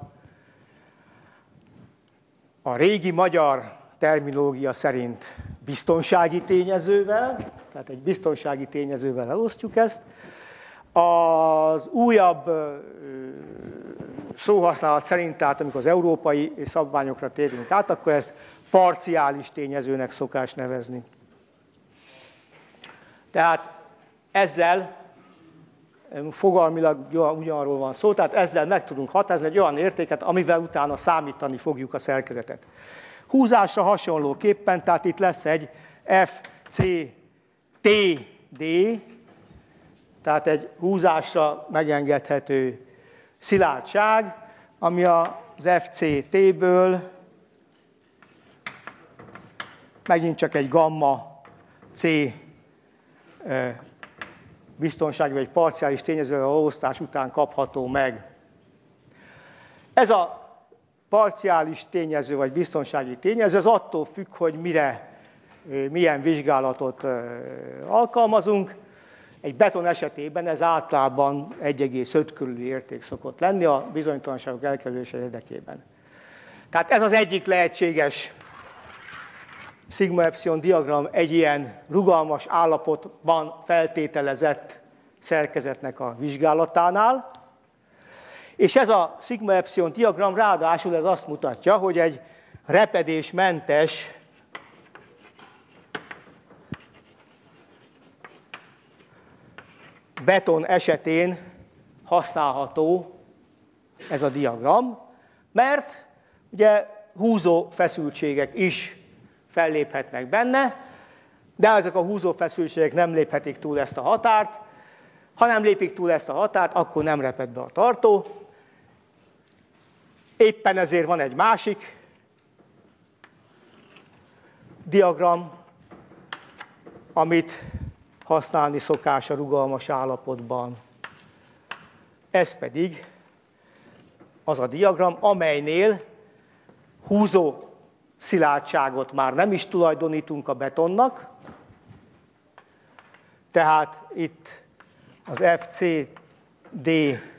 A régi magyar terminológia szerint biztonsági tényezővel, tehát egy biztonsági tényezővel elosztjuk ezt. Az újabb szóhasználat szerint, tehát amikor az európai szabványokra térünk át, akkor ezt parciális tényezőnek szokás nevezni. Tehát ezzel fogalmilag ugyanarról van szó, tehát ezzel meg tudunk határozni egy olyan értéket, amivel utána számítani fogjuk a szerkezetet. Húzásra hasonlóképpen, tehát itt lesz egy FCTD, tehát egy húzásra megengedhető szilárdság, ami az FCT-ből megint csak egy gamma C biztonsági vagy parciális tényezővel a osztás után kapható meg. Ez a parciális tényező vagy biztonsági tényező az attól függ, hogy milyen vizsgálatot alkalmazunk. Egy beton esetében ez általában 1,5 körüli érték szokott lenni a bizonytalanságok elkerülése érdekében. Tehát ez az egyik lehetséges szigma-epszilon diagram egy ilyen rugalmas állapotban feltételezett szerkezetnek a vizsgálatánál. És ez a szigma-epszilon diagram ráadásul ez azt mutatja, hogy egy repedésmentes beton esetén használható ez a diagram, mert ugye húzó feszültségek is felléphetnek benne, de ezek a húzó feszültségek nem léphetik túl ezt a határt. Ha nem lépik túl ezt a határt, akkor nem reped be a tartó. Éppen ezért van egy másik diagram, amit használni szokás a rugalmas állapotban. Ez pedig az a diagram, amelynél húzó szilárdságot már nem is tulajdonítunk a betonnak, tehát itt az FC D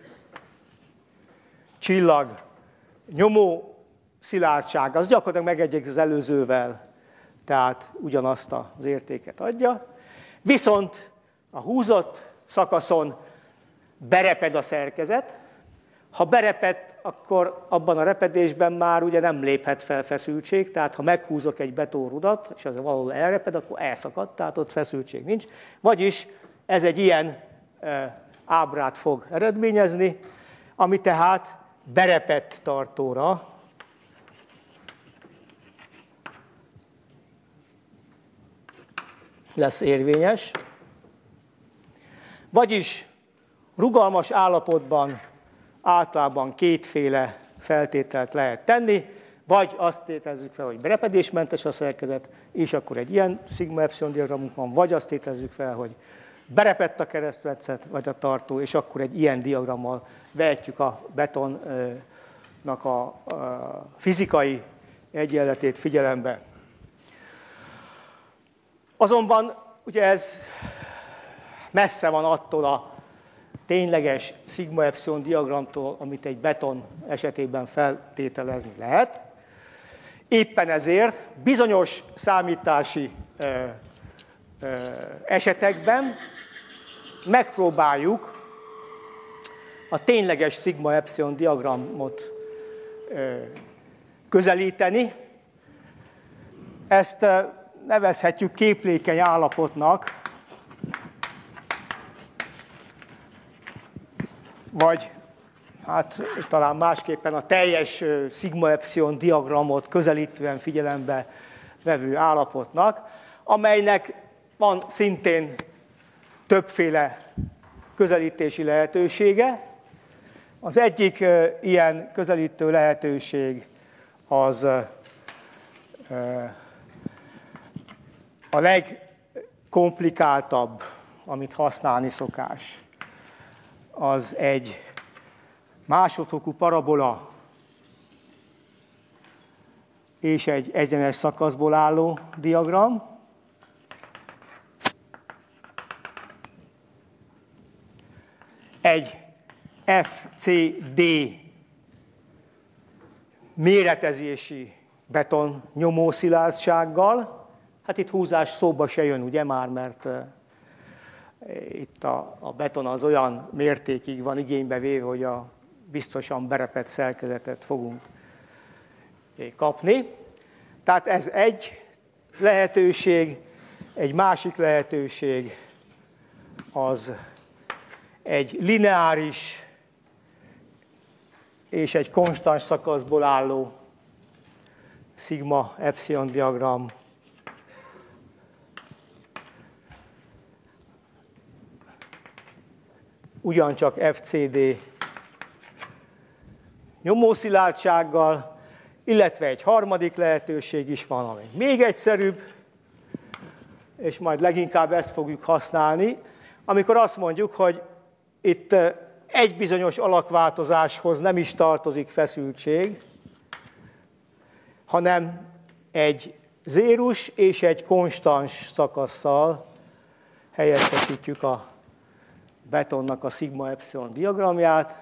csillag nyomó szilárdság, az gyakorlatilag megegyezik az előzővel, tehát ugyanazt az értéket adja. Viszont a húzott szakaszon bereped a szerkezet. Ha bereped, akkor abban a repedésben már ugye nem léphet fel feszültség, tehát ha meghúzok egy betonrudat, és az valahol elreped, akkor elszakad, tehát ott feszültség nincs. Vagyis ez egy ilyen ábrát fog eredményezni, ami tehát berepett tartóra lesz érvényes. Vagyis rugalmas állapotban általában kétféle feltételt lehet tenni, vagy azt tételezzük fel, hogy berepedésmentes a szerkezet, és akkor egy ilyen szigma-epszilon diagramunk van, vagy azt tételezzük fel, hogy berepett a keresztmetszet, vagy a tartó, és akkor egy ilyen diagrammal vehetjük a betonnak a fizikai egyenletét figyelembe. Azonban ugye ez messze van attól a tényleges szigma-epszilon diagramtól, amit egy beton esetében feltételezni lehet. Éppen ezért bizonyos számítási esetekben megpróbáljuk a tényleges szigma-epszilon diagramot közelíteni. Ezt nevezhetjük képlékeny állapotnak, vagy hát talán másképpen a teljes szigma-epszilon diagramot közelítően figyelembe vevő állapotnak, amelynek van szintén többféle közelítési lehetősége. Az egyik ilyen közelítő lehetőség az a legkomplikáltabb, amit használni szokás. Az egy másodfokú parabola és egy egyenes szakaszból álló diagram. Egy FCD méretezési beton nyomószilárdsággal. Hát itt húzás szóba se jön, ugye már, mert itt a beton az olyan mértékig van igénybe véve, hogy a biztosan berepett szerkezetet fogunk kapni. Tehát ez egy lehetőség, egy másik lehetőség az egy lineáris és egy konstans szakaszból álló szigma-epszilon diagram. Ugyancsak FCD nyomószilárdsággal, illetve egy harmadik lehetőség is van, ami még egyszerűbb, és majd leginkább ezt fogjuk használni, amikor azt mondjuk, hogy itt egy bizonyos alakváltozáshoz nem is tartozik feszültség, hanem egy zérus és egy konstans szakasszal helyettesítjük a betonnak a szigma-epszilon diagramját.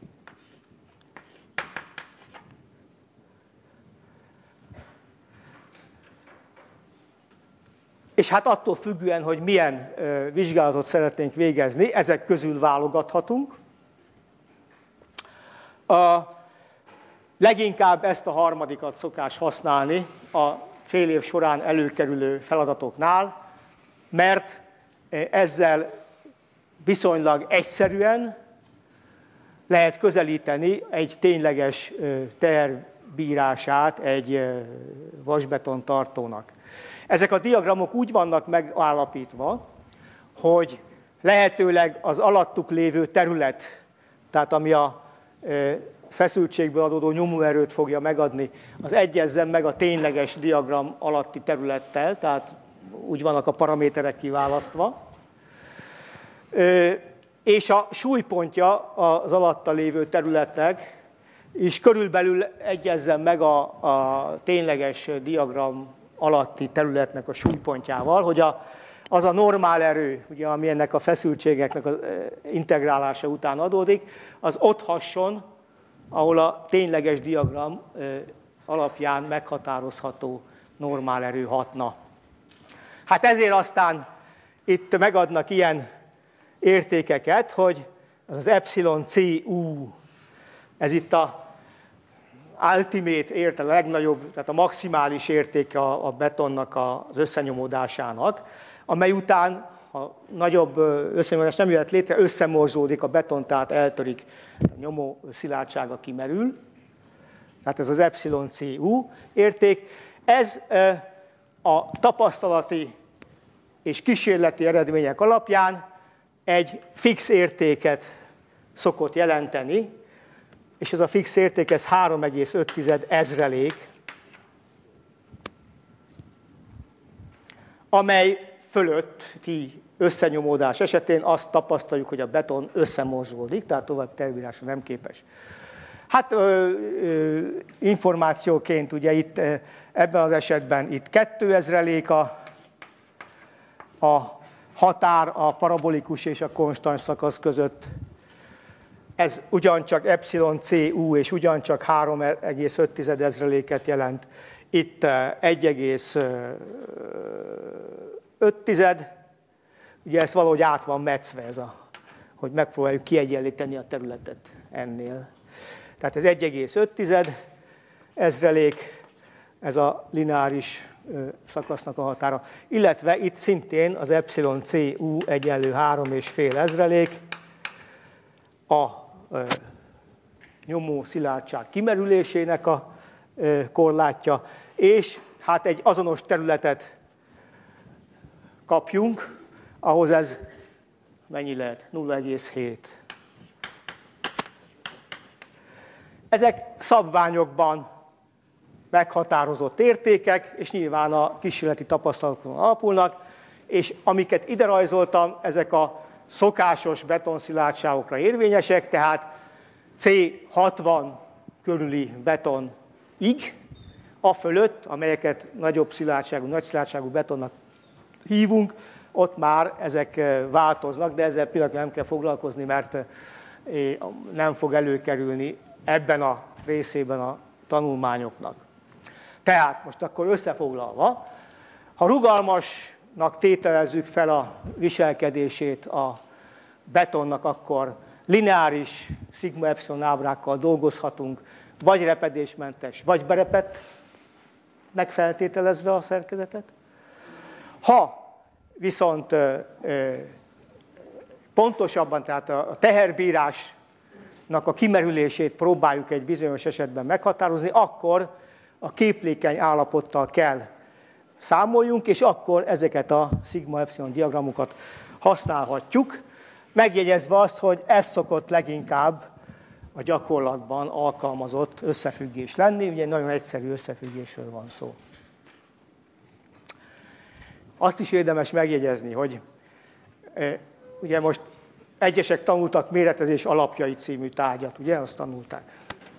És hát attól függően, hogy milyen vizsgálatot szeretnénk végezni, ezek közül válogathatunk. Leginkább ezt a harmadikat szokás használni a fél év során előkerülő feladatoknál, mert ezzel viszonylag egyszerűen lehet közelíteni egy tényleges teherbírását egy vasbeton tartónak. Ezek a diagramok úgy vannak megállapítva, hogy lehetőleg az alattuk lévő terület, tehát ami a feszültségből adódó nyomóerőt fogja megadni, az egyezzen meg a tényleges diagram alatti területtel, tehát úgy vannak a paraméterek kiválasztva, és a súlypontja az alatta lévő területnek is körülbelül egyezzen meg a tényleges diagram alatti területnek a súlypontjával, hogy a az a normál erő, ugye, ami ennek a feszültségeknek az integrálása után adódik, az ott hasson, ahol a tényleges diagram alapján meghatározható normál erő hatna. Hát ezért aztán itt megadnak ilyen értékeket, hogy az epsilon CU, ez itt a ultimate a legnagyobb, tehát a maximális értéke a betonnak az összenyomódásának, amely után, ha nagyobb összenyomódás nem jöhet létre, összemorzsódik a beton, tehát eltörik, a nyomó szilárdsága kimerül. Tehát ez az epsilon CU érték. Ez a tapasztalati és kísérleti eredmények alapján egy fix értéket szokott jelenteni, és ez a fix érték, ez 3,5 ezrelék, amely fölötti összenyomódás esetén azt tapasztaljuk, hogy a beton összemorzsódik, tehát tovább terülésre nem képes. Hát információként ugye itt ebben az esetben itt 2000 a határ a parabolikus és a konstans szakasz között. Ez ugyancsak epsilon CU és ugyancsak 3,5 ezreléket jelent. Itt 1,5, ugye ez valahogy át van metszve, hogy megpróbáljuk kiegyenlíteni a területet ennél. Tehát ez 1,5 ezrelék, ez a lineáris szakasznak a határa. Illetve itt szintén az epsilon CU egyenlő 3,5 ezrelék, a nyomó szilárdság kimerülésének a korlátja, és hát egy azonos területet kapjunk, ahhoz ez mennyi lehet? 0,7. Ezek szabványokban meghatározott értékek, és nyilván a kísérleti tapasztalatokon alapulnak, és amiket ide rajzoltam, ezek a szokásos betonszilárdságokra érvényesek, tehát C60 körüli betonig, a fölött, amelyeket nagyobb szilárdságú, nagy szilárdságú betonnak hívunk, ott már ezek változnak, de ezzel pillanatban nem kell foglalkozni, mert nem fog előkerülni ebben a részében a tanulmányoknak. Tehát most akkor összefoglalva, ha rugalmasnak tételezzük fel a viselkedését a betonnak, akkor lineáris szigma epsilon ábrákkal dolgozhatunk, vagy repedésmentes, vagy berepett, megfeltételezve a szerkezetet. Ha viszont pontosabban, tehát a teherbírásnak a kimerülését próbáljuk egy bizonyos esetben meghatározni, akkor a képlékeny állapottal kell számoljunk, és akkor ezeket a szigma epsilon diagramokat használhatjuk, megjegyezve azt, hogy ez szokott leginkább a gyakorlatban alkalmazott összefüggés lenni, ugye nagyon egyszerű összefüggésről van szó. Azt is érdemes megjegyezni, hogy ugye most egyesek tanultak méretezés alapjai című tárgyat, ugye, azt tanulták.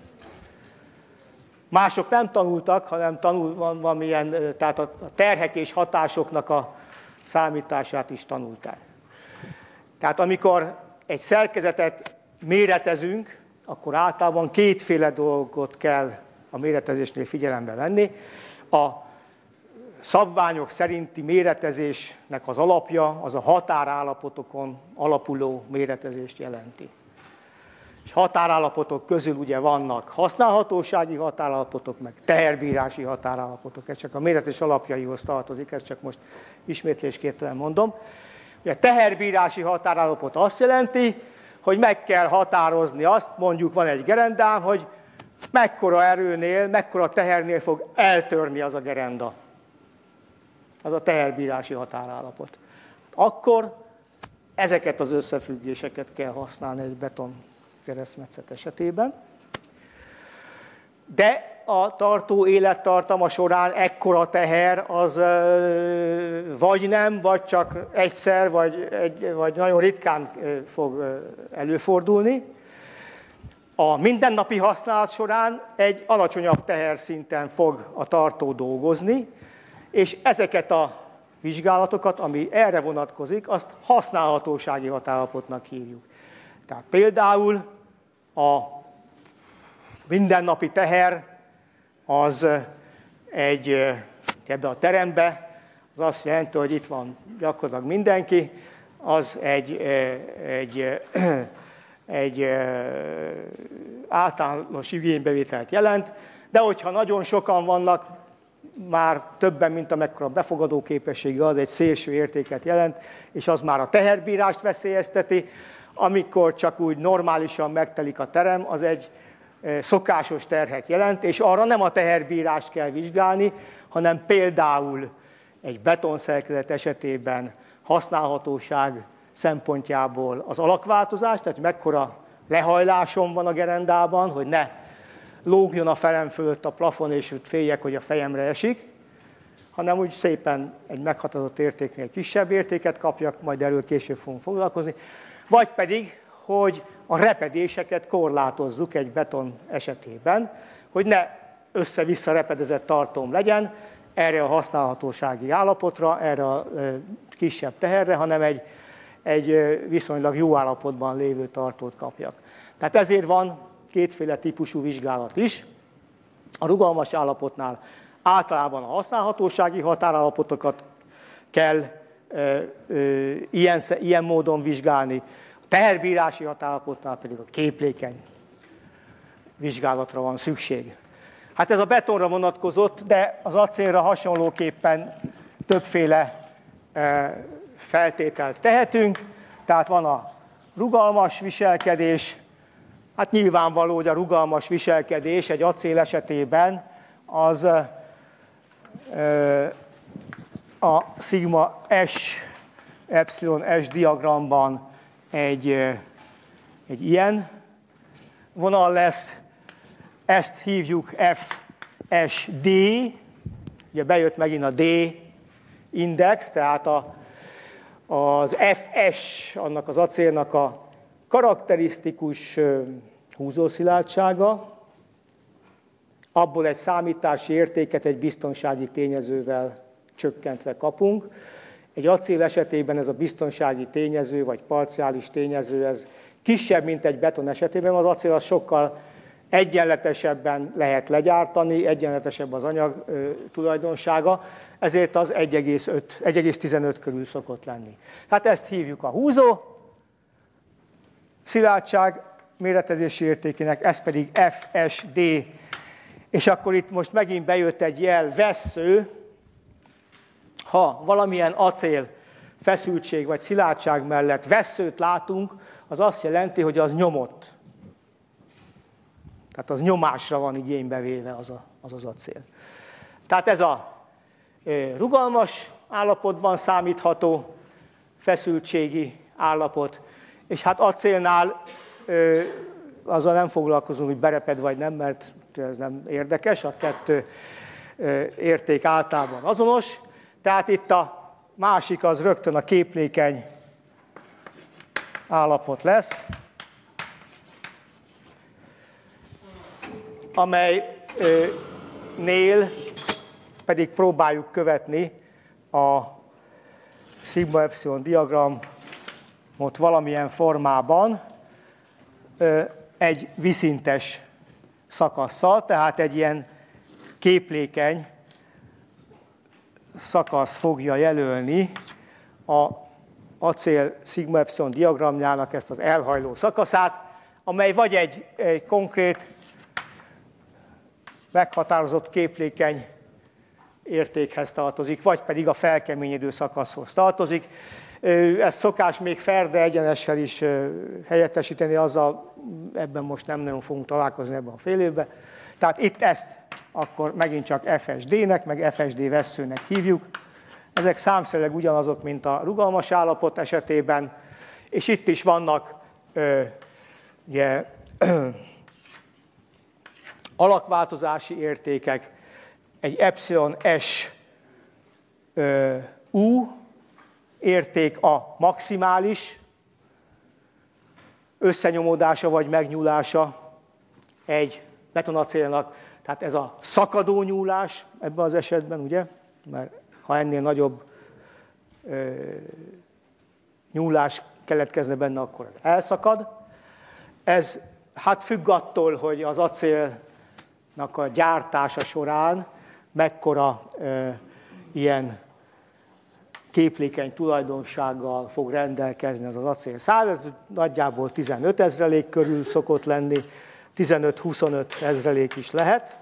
Mások nem tanultak, hanem tehát a terhek és hatásoknak a számítását is tanulták. Tehát amikor egy szerkezetet méretezünk, akkor általában kétféle dolgot kell a méretezésnél figyelembe venni. A szabványok szerinti méretezésnek az alapja az a határállapotokon alapuló méretezést jelenti. És határállapotok közül ugye vannak használhatósági határállapotok, meg teherbírási határállapotok. Ez csak a méretezés alapjaihoz tartozik, ezt csak most ismétlésképpen mondom. A teherbírási határállapot azt jelenti, hogy meg kell határozni azt, mondjuk van egy gerendám, hogy mekkora erőnél, mekkora tehernél fog eltörni az a gerenda. Az a teherbírási határállapot. Akkor ezeket az összefüggéseket kell használni egy beton keresztmetszet esetében. De a tartó élettartama során ekkora teher az vagy nem, vagy csak egyszer, vagy nagyon ritkán fog előfordulni. A mindennapi használat során egy alacsonyabb teherszinten fog a tartó dolgozni, és ezeket a vizsgálatokat, ami erre vonatkozik, azt használhatósági határállapotnak hívjuk. Tehát például a mindennapi teher az ebbe a terembe, az azt jelenti, hogy itt van gyakorlatilag mindenki, az egy általános igénybevételt jelent, de hogyha nagyon sokan vannak, már többen, mint amekkora befogadó képessége, az egy szélső értéket jelent, és az már a teherbírást veszélyezteti. Amikor csak úgy normálisan megtelik a terem, az egy szokásos terhet jelent, és arra nem a teherbírást kell vizsgálni, hanem például egy betonszerkezet esetében használhatóság szempontjából az alakváltozás, tehát mekkora lehajlásom van a gerendában, hogy ne lógjon a felem fölött a plafon, és úgy féljek, hogy a fejemre esik, hanem úgy szépen egy meghatározott értéknél kisebb értéket kapjak, majd erről később fogunk foglalkozni, vagy pedig, hogy a repedéseket korlátozzuk egy beton esetében, hogy ne össze-vissza repedezett tartóm legyen erre a használhatósági állapotra, erre a kisebb teherre, hanem egy viszonylag jó állapotban lévő tartót kapjak. Tehát ezért van kétféle típusú vizsgálat is. A rugalmas állapotnál általában a használhatósági határállapotokat kell ilyen módon vizsgálni, a teherbírási határállapotnál pedig a képlékeny vizsgálatra van szükség. Hát ez a betonra vonatkozott, de az acélra hasonlóképpen többféle feltételt tehetünk, tehát van a rugalmas viselkedés. Hát nyilvánvaló, hogy a rugalmas viselkedés egy acél esetében az a szigma S, epsilon S diagramban egy ilyen vonal lesz, ezt hívjuk FSD, ugye bejött megint a D index, tehát az FS, annak az acélnak a karakterisztikus húzószilárdsága, abból egy számítási értéket egy biztonsági tényezővel csökkentve kapunk. Egy acél esetében ez a biztonsági tényező, vagy parciális tényező, ez kisebb, mint egy beton esetében, az acél az sokkal egyenletesebben lehet egyenletesebb az anyag tulajdonsága, ezért az 1,15 körül szokott lenni. Hát ezt hívjuk a húzó szilárdság méretezési értékének, ez pedig FSD, és akkor itt most megint bejött egy jel vessző, ha valamilyen acél feszültség vagy szilárdság mellett vesszőt látunk, az azt jelenti, hogy az nyomott. Tehát az nyomásra van igénybe véve az acél. Tehát ez a rugalmas állapotban számítható feszültségi állapot, és hát acélnál azzal nem foglalkozunk, hogy bereped vagy nem, mert ez nem érdekes, a kettő érték általában azonos. Tehát itt a másik az rögtön a képlékeny állapot lesz, amelynél pedig próbáljuk követni a szigma epsilon diagramot valamilyen formában egy viszintes szakasszal, tehát egy ilyen képlékeny szakasz fogja jelölni a acél szigma epsilon diagramjának ezt az elhajló szakaszát, amely vagy egy konkrét meghatározott képlékeny értékhez tartozik, vagy pedig a felkeményedő szakaszhoz tartozik. Ezt szokás még Ferde egyenessel is helyettesíteni, azzal ebben most nem nagyon fogunk találkozni ebben a fél évben. Tehát itt ezt akkor megint csak FSD-nek, meg FSD vesszőnek hívjuk. Ezek számszerűleg ugyanazok, mint a rugalmas állapot esetében, és itt is vannak ugye, alakváltozási értékek, egy epsilon S U érték a maximális összenyomódása vagy megnyúlása egy betonacélnak, tehát ez a szakadó nyúlás ebben az esetben, ugye? Mert ha ennél nagyobb nyúlás keletkezne benne, akkor ez elszakad. Ez hát függ attól, hogy az acélnak a gyártása során mekkora ilyen képlékeny tulajdonsággal fog rendelkezni az acélszál. Ez nagyjából 15 ezrelék körül szokott lenni, 15-25 ezrelék is lehet.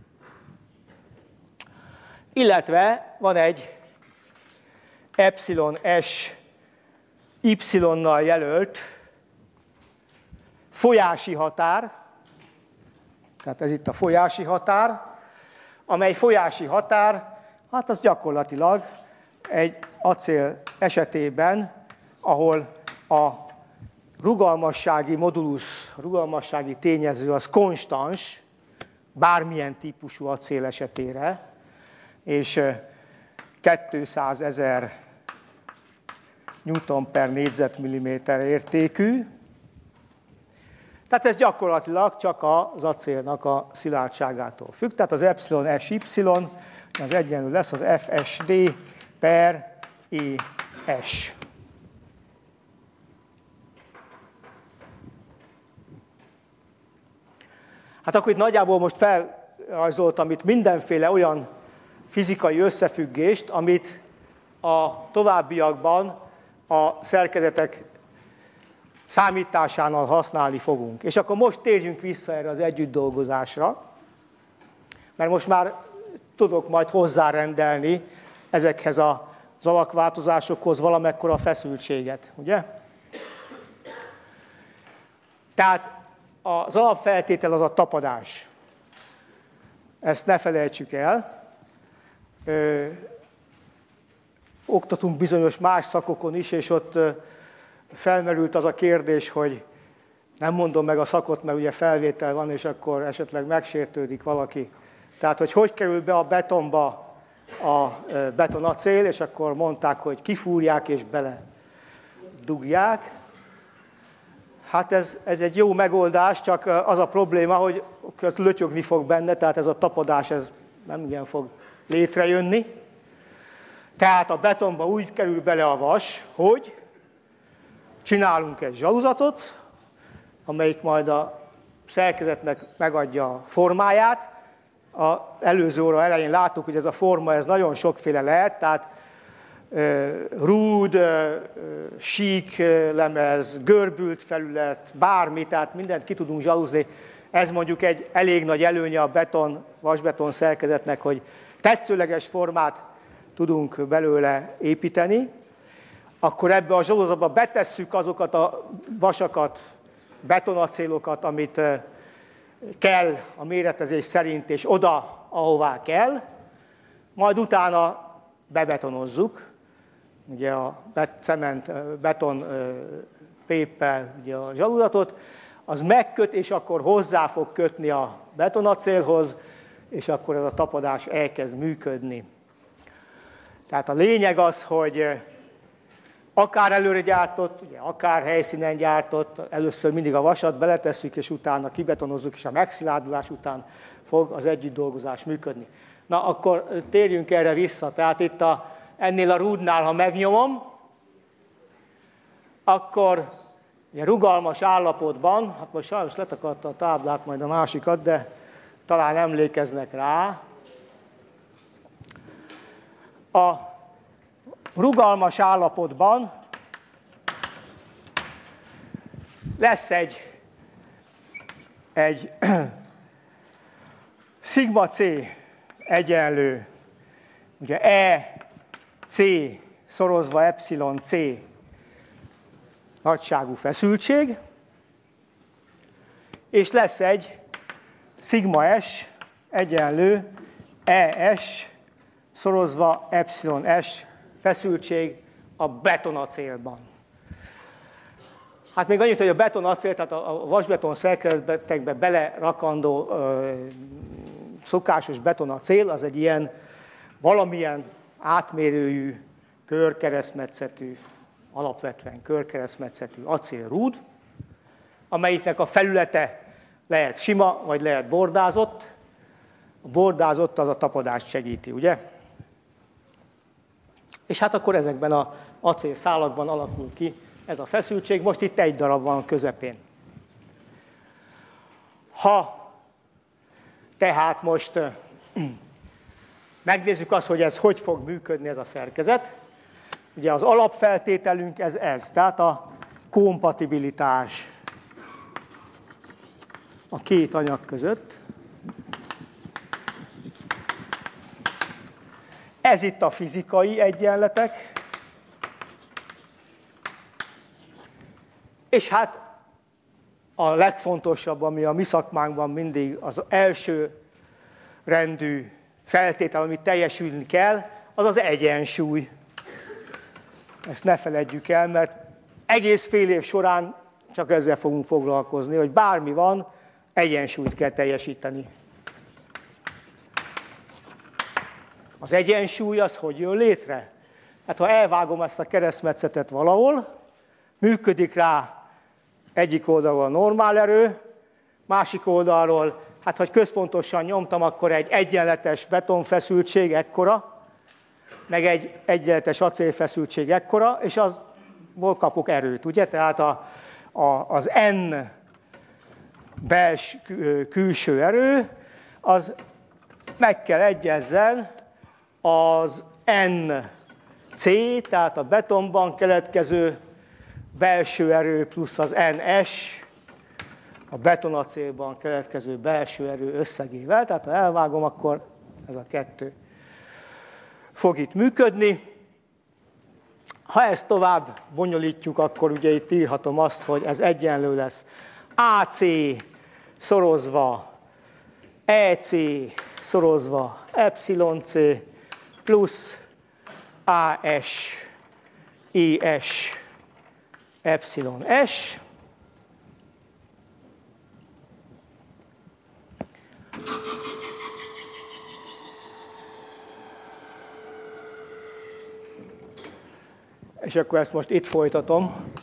Illetve van egy epsilon-s Y-nal jelölt folyási határ, tehát ez itt a folyási határ, amely folyási határ, hát az gyakorlatilag egy acél esetében, ahol a rugalmassági modulus, rugalmassági tényező az konstans, bármilyen típusú acél esetére, és 200 000 Newton per négyzetmilliméter értékű. Tehát ez gyakorlatilag csak az acélnak a szilárdságától függ. Tehát az epsilon-sy az egyenlő lesz az FSD per ES. Hát akkor itt nagyjából most felrajzoltam itt mindenféle olyan fizikai összefüggést, amit a továbbiakban a szerkezetek számításánál használni fogunk. És akkor most térjünk vissza erre az együttdolgozásra, mert most már tudok majd hozzárendelni ezekhez az alakváltozásokhoz valamekkora feszültséget, ugye? Tehát az alapfeltétel az a tapadás. Ezt ne felejtsük el. Oktatunk bizonyos más szakokon is, és ott felmerült az a kérdés, hogy nem mondom meg a szakot, mert ugye felvétel van, és akkor esetleg megsértődik valaki. Tehát, hogy kerül be a betonba a betonacél, és akkor mondták, hogy kifúrják és bele dugják. Hát ez egy jó megoldás, csak az a probléma, hogy lötyögni fog benne, tehát ez a tapadás ez nem igen fog létrejönni. Tehát a betonba úgy kerül bele a vas, hogy csinálunk egy zsaluzatot, amelyik majd a szerkezetnek megadja a formáját. Az előző óra elején láttuk, hogy ez a forma ez nagyon sokféle lehet, tehát rúd, sík lemez, görbült felület, bármi, tehát mindent ki tudunk zsaluzni. Ez mondjuk egy elég nagy előnye a vasbeton szerkezetnek, hogy tetszőleges formát tudunk belőle építeni. Akkor ebbe a zsaluzatba betesszük azokat a vasakat, betonacélokat, amit kell a méretezés szerint, és oda, ahová kell, majd utána bebetonozzuk, ugye a beton péppel ugye a zsaluzatot, az megköt, és akkor hozzá fog kötni a betonacélhoz, és akkor ez a tapadás elkezd működni. Tehát a lényeg az, hogy akár előre gyártott, ugye, akár helyszínen gyártott, először mindig a vasat beletesszük, és utána kibetonozzuk, és a megszilárdulás után fog az együttdolgozás működni. Na, akkor térjünk erre vissza. Tehát itt ennél a rúdnál, ha megnyomom, akkor ugye, rugalmas állapotban, hát most sajnos letakarta a táblát, majd a másikat, de talán emlékeznek rá. A rugalmas állapotban lesz egy szigma C egyenlő, ugye EC szorozva epsilon C nagyságú feszültség, és lesz egy szigma S egyenlő ES szorozva epsilon S feszültség a betonacélban. Hát még annyit, hogy a betonacél, tehát a vasbeton szerkezetekbe belerakandó szokásos betonacél, az egy ilyen valamilyen átmérőjű, körkeresztmetszetű, alapvetően körkeresztmetszetű acélrúd, amelyiknek a felülete lehet sima, vagy lehet bordázott. A bordázott az a tapadást segíti, ugye? És hát akkor ezekben az acélszálakban alakul ki ez a feszültség. Most itt egy darab van a közepén. Ha tehát most megnézzük azt, hogy ez hogy fog működni ez a szerkezet. Ugye az alapfeltételünk ez, tehát a kompatibilitás a két anyag között. Ez itt a fizikai egyenletek. És hát a legfontosabb, ami a mi szakmánkban mindig az első rendű feltétel, amit teljesülni kell, az az egyensúly. Ezt ne feledjük el, mert egész fél év során csak ezzel fogunk foglalkozni, hogy bármi van, egyensúlyt kell teljesíteni. Az egyensúly az hogy jön létre? Hát ha elvágom ezt a keresztmetszetet valahol, működik rá egyik oldalról a normál erő, másik oldalról, hát hogy központosan nyomtam, akkor egy egyenletes betonfeszültség ekkora, meg egy egyenletes acélfeszültség ekkora, és azból kapok erőt, ugye? Tehát az N külső erő, az meg kell egyezzen az NC, tehát a betonban keletkező belső erő plusz az NS, a betonacélban keletkező belső erő összegével. Tehát ha elvágom, akkor ez a kettő fog itt működni. Ha ezt tovább bonyolítjuk, akkor ugye itt írhatom azt, hogy ez egyenlő lesz AC szorozva EC szorozva EC plusz AS IS ES. És akkor ezt most itt folytatom.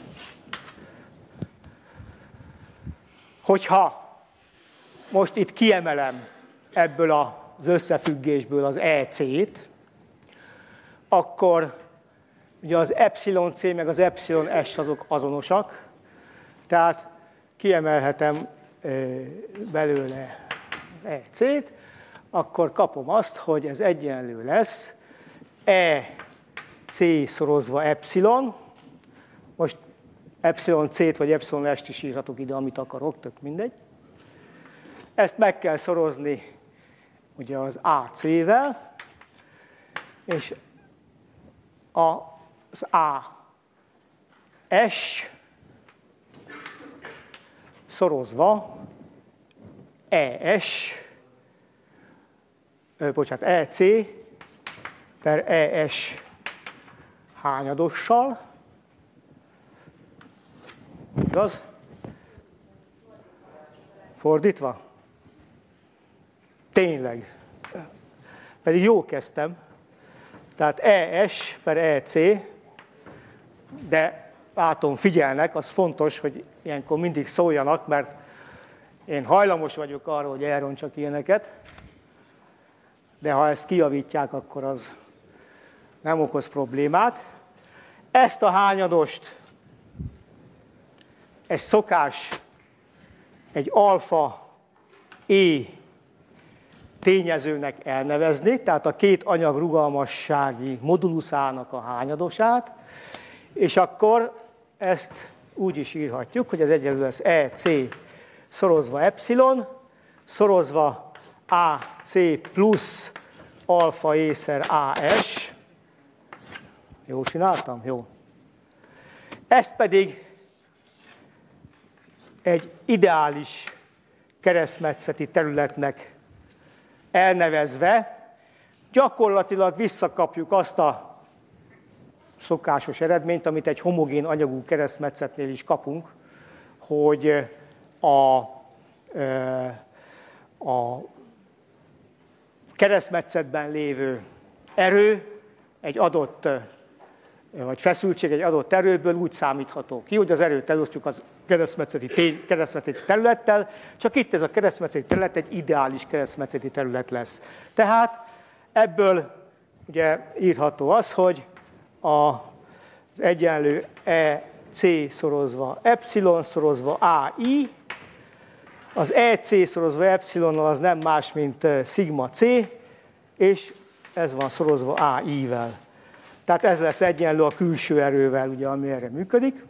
Hogyha most itt kiemelem ebből az összefüggésből az EC-t, akkor ugye az EC meg az ES azok azonosak, tehát kiemelhetem belőle EC-t, akkor kapom azt, hogy ez egyenlő lesz EC szorozva epsilon, most EC-t vagy ES-t is írhatok ide, amit akarok, tök mindegy. Ezt meg kell szorozni ugye az AC-vel, és az AS szorozva ES, EC per ES hányadossal, igaz? Fordítva? Tényleg. Pedig jó kezdtem. Tehát ES per EC, de látom, figyelnek, az fontos, hogy ilyenkor mindig szóljanak, mert én hajlamos vagyok arra, hogy elrontsak ilyeneket, de ha ezt kijavítják, akkor az nem okoz problémát. Ezt a hányadost egy szokás egy alfa E tényezőnek elnevezni, tehát a két anyag rugalmassági moduluszának a hányadosát, és akkor ezt úgy is írhatjuk, hogy ez egyenlő lesz EC szorozva epsilon, szorozva AC plusz alfa E-szer AS. Jó csináltam? Jó. Ezt pedig egy ideális keresztmetszeti területnek elnevezve gyakorlatilag visszakapjuk azt a szokásos eredményt, amit egy homogén anyagú keresztmetszetnél is kapunk, hogy a keresztmetszetben lévő erő egy adott, vagy feszültség egy adott erőből úgy számítható ki, hogy az erőt elosztjuk az keresztmetszeti területtel, csak itt ez a keresztmetszeti terület egy ideális keresztmetszeti terület lesz. Tehát ebből ugye írható az, hogy az egyenlő EC szorozva epsilon szorozva AI, az EC szorozva epsilonnal az nem más, mint szigma C, és ez van szorozva AI-vel. Tehát ez lesz egyenlő a külső erővel, ugye, ami erre működik.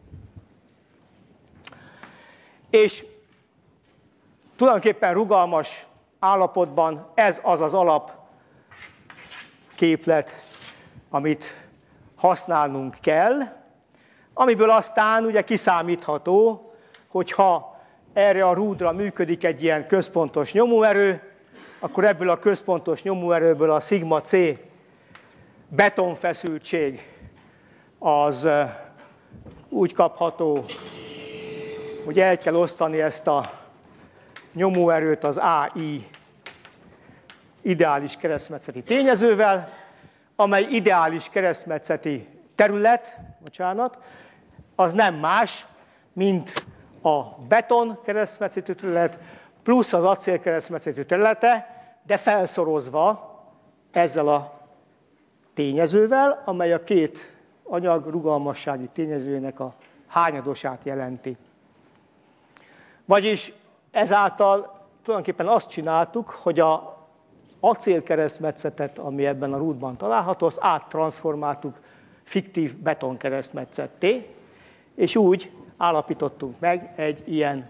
És tulajdonképpen rugalmas állapotban ez az az alapképlet, amit használnunk kell, amiből aztán ugye kiszámítható, hogyha erre a rúdra működik egy ilyen központos nyomóerő, akkor ebből a központos nyomóerőből a szigma C betonfeszültség az úgy kapható, hogy el kell osztani ezt a nyomóerőt az AI ideális keresztmetszeti tényezővel, amely ideális keresztmetszeti terület, az nem más, mint a beton keresztmetszeti terület plusz az acél keresztmetszeti területe, de felszorozva ezzel a tényezővel, amely a két anyag rugalmassági tényezőjének a hányadosát jelenti. Vagyis ezáltal tulajdonképpen azt csináltuk, hogy az acélkeresztmetszetet, ami ebben a rúdban található, azt áttranszformáltuk fiktív betonkeresztmetszetté, és úgy állapítottunk meg egy ilyen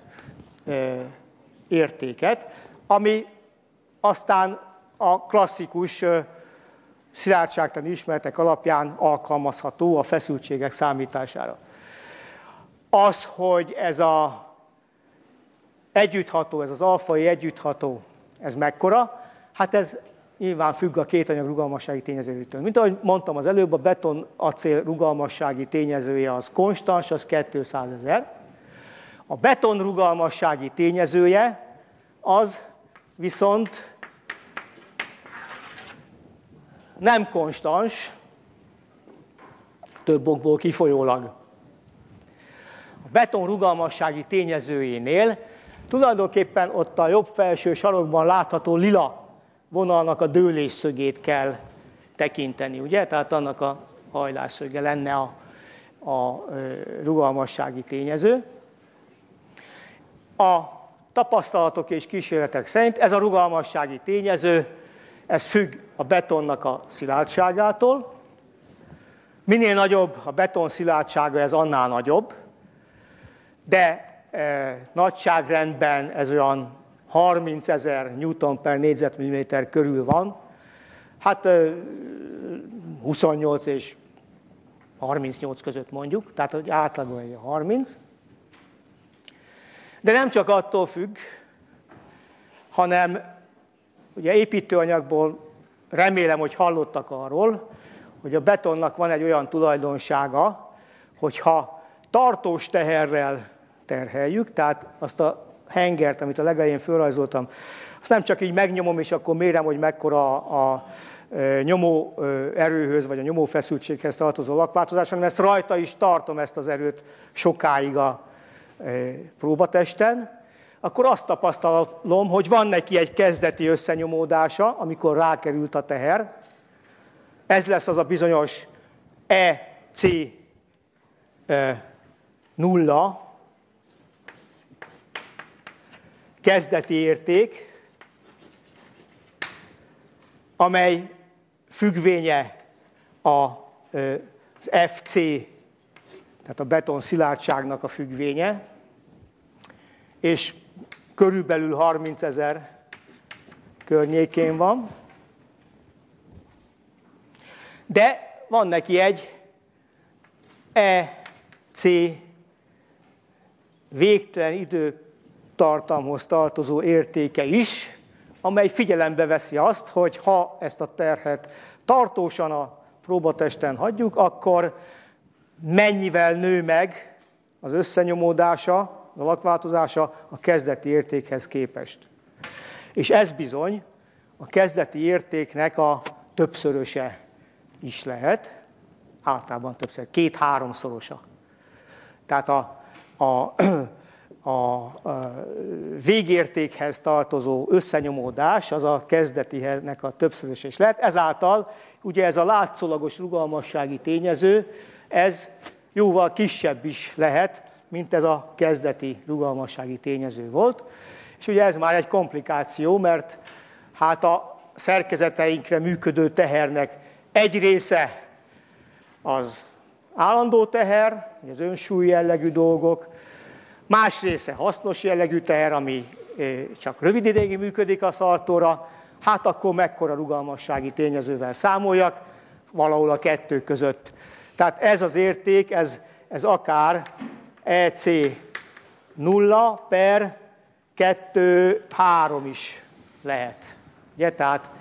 értéket, ami aztán a klasszikus szilárdságtani ismeretek alapján alkalmazható a feszültségek számítására. Az, hogy ez az együttható, ez az alfai együttható, ez mekkora? Hát ez nyilván függ a két anyag rugalmassági tényezőjétől. Mint ahogy mondtam az előbb, a beton-acél rugalmassági tényezője az konstans, az 200 000. A beton rugalmassági tényezője az viszont nem konstans, több okból kifolyólag. A beton rugalmassági tényezőjénél tulajdonképpen ott a jobb felső sarokban látható lila vonalnak a dőlésszögét kell tekinteni, ugye? Tehát annak a hajlásszöge lenne a rugalmassági tényező. A tapasztalatok és kísérletek szerint ez a rugalmassági tényező, ez függ a betonnak a szilárdságától. Minél nagyobb a beton szilárdsága, ez annál nagyobb, de nagyságrendben ez olyan 30 000 Newton per négyzetmilliméter körül van. Hát 28 és 38 között mondjuk, tehát hogy átlagon 30. De nem csak attól függ, hanem ugye építőanyagból remélem, hogy hallottak arról, hogy a betonnak van egy olyan tulajdonsága, hogyha tartós teherrel terheljük, tehát azt a hengert, amit a legelején felrajzoltam, azt nem csak így megnyomom, és akkor mérem, hogy mekkora a nyomó erőhöz, vagy a nyomó feszültséghez tartozó lakváltozás, hanem ezt rajta is tartom, ezt az erőt sokáig a próbatesten, akkor azt tapasztalom, hogy van neki egy kezdeti összenyomódása, amikor rákerült a teher. Ez lesz az a bizonyos EC 0 kezdeti érték, amely függvénye az FC, tehát a beton szilárdságnak a függvénye, és körülbelül 30 000 környékén van. De van neki egy EC végtelen időtartamhoz tartozó értéke is, amely figyelembe veszi azt, hogy ha ezt a terhet tartósan a próbatesten hagyjuk, akkor mennyivel nő meg az összenyomódása, a lakváltozása a kezdeti értékhez képest. És ez bizony a kezdeti értéknek a többszöröse is lehet, általában többször, 2-3-szorosa. Tehát végértékhez tartozó összenyomódás, az a kezdetinek a többszörös is lehet. Ezáltal ugye ez a látszólagos rugalmassági tényező, ez jóval kisebb is lehet, mint ez a kezdeti rugalmassági tényező volt. És ugye ez már egy komplikáció, mert hát a szerkezeteinkre működő tehernek egy része az állandó teher, az önsúly jellegű dolgok, más része hasznos jellegű teher, ami csak rövid ideig működik a szartóra, hát akkor mekkora rugalmassági tényezővel számoljak, valahol a kettő között. Tehát ez az érték, ez akár EC 0 per 2, 3 is lehet. Ugye? Tehát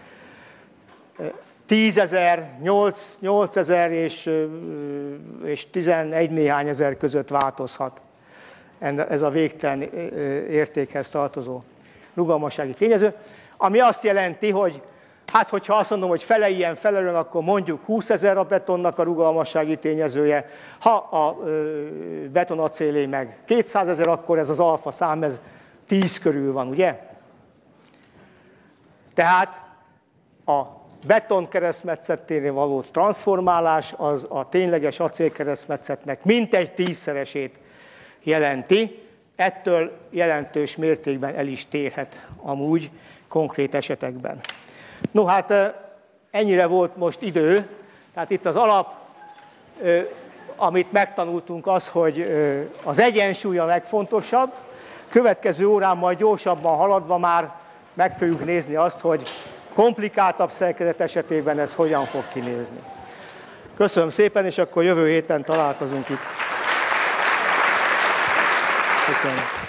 10 000, 8 000 és 11 néhány ezer között változhat ez a végtelen értékhez tartozó rugalmassági tényező, ami azt jelenti, hogy hát hogyha azt mondom, hogy fele ilyen, fele olyan, akkor mondjuk 20 000 a betonnak a rugalmassági tényezője, ha a betonacélé meg 200 000, akkor ez az alfa szám, ez 10 körül van, ugye? Tehát a beton keresztmetszetére való transformálás az a tényleges acélkeresztmetszetnek mintegy 10-szeresét jelenti, ettől jelentős mértékben el is térhet amúgy konkrét esetekben. No hát ennyire volt most idő, tehát itt az alap, amit megtanultunk az, hogy az egyensúly a legfontosabb. Következő órán majd gyorsabban haladva már meg fogjuk nézni azt, hogy komplikáltabb szerkezet esetében ez hogyan fog kinézni. Köszönöm szépen, és akkor jövő héten találkozunk itt. Köszönöm.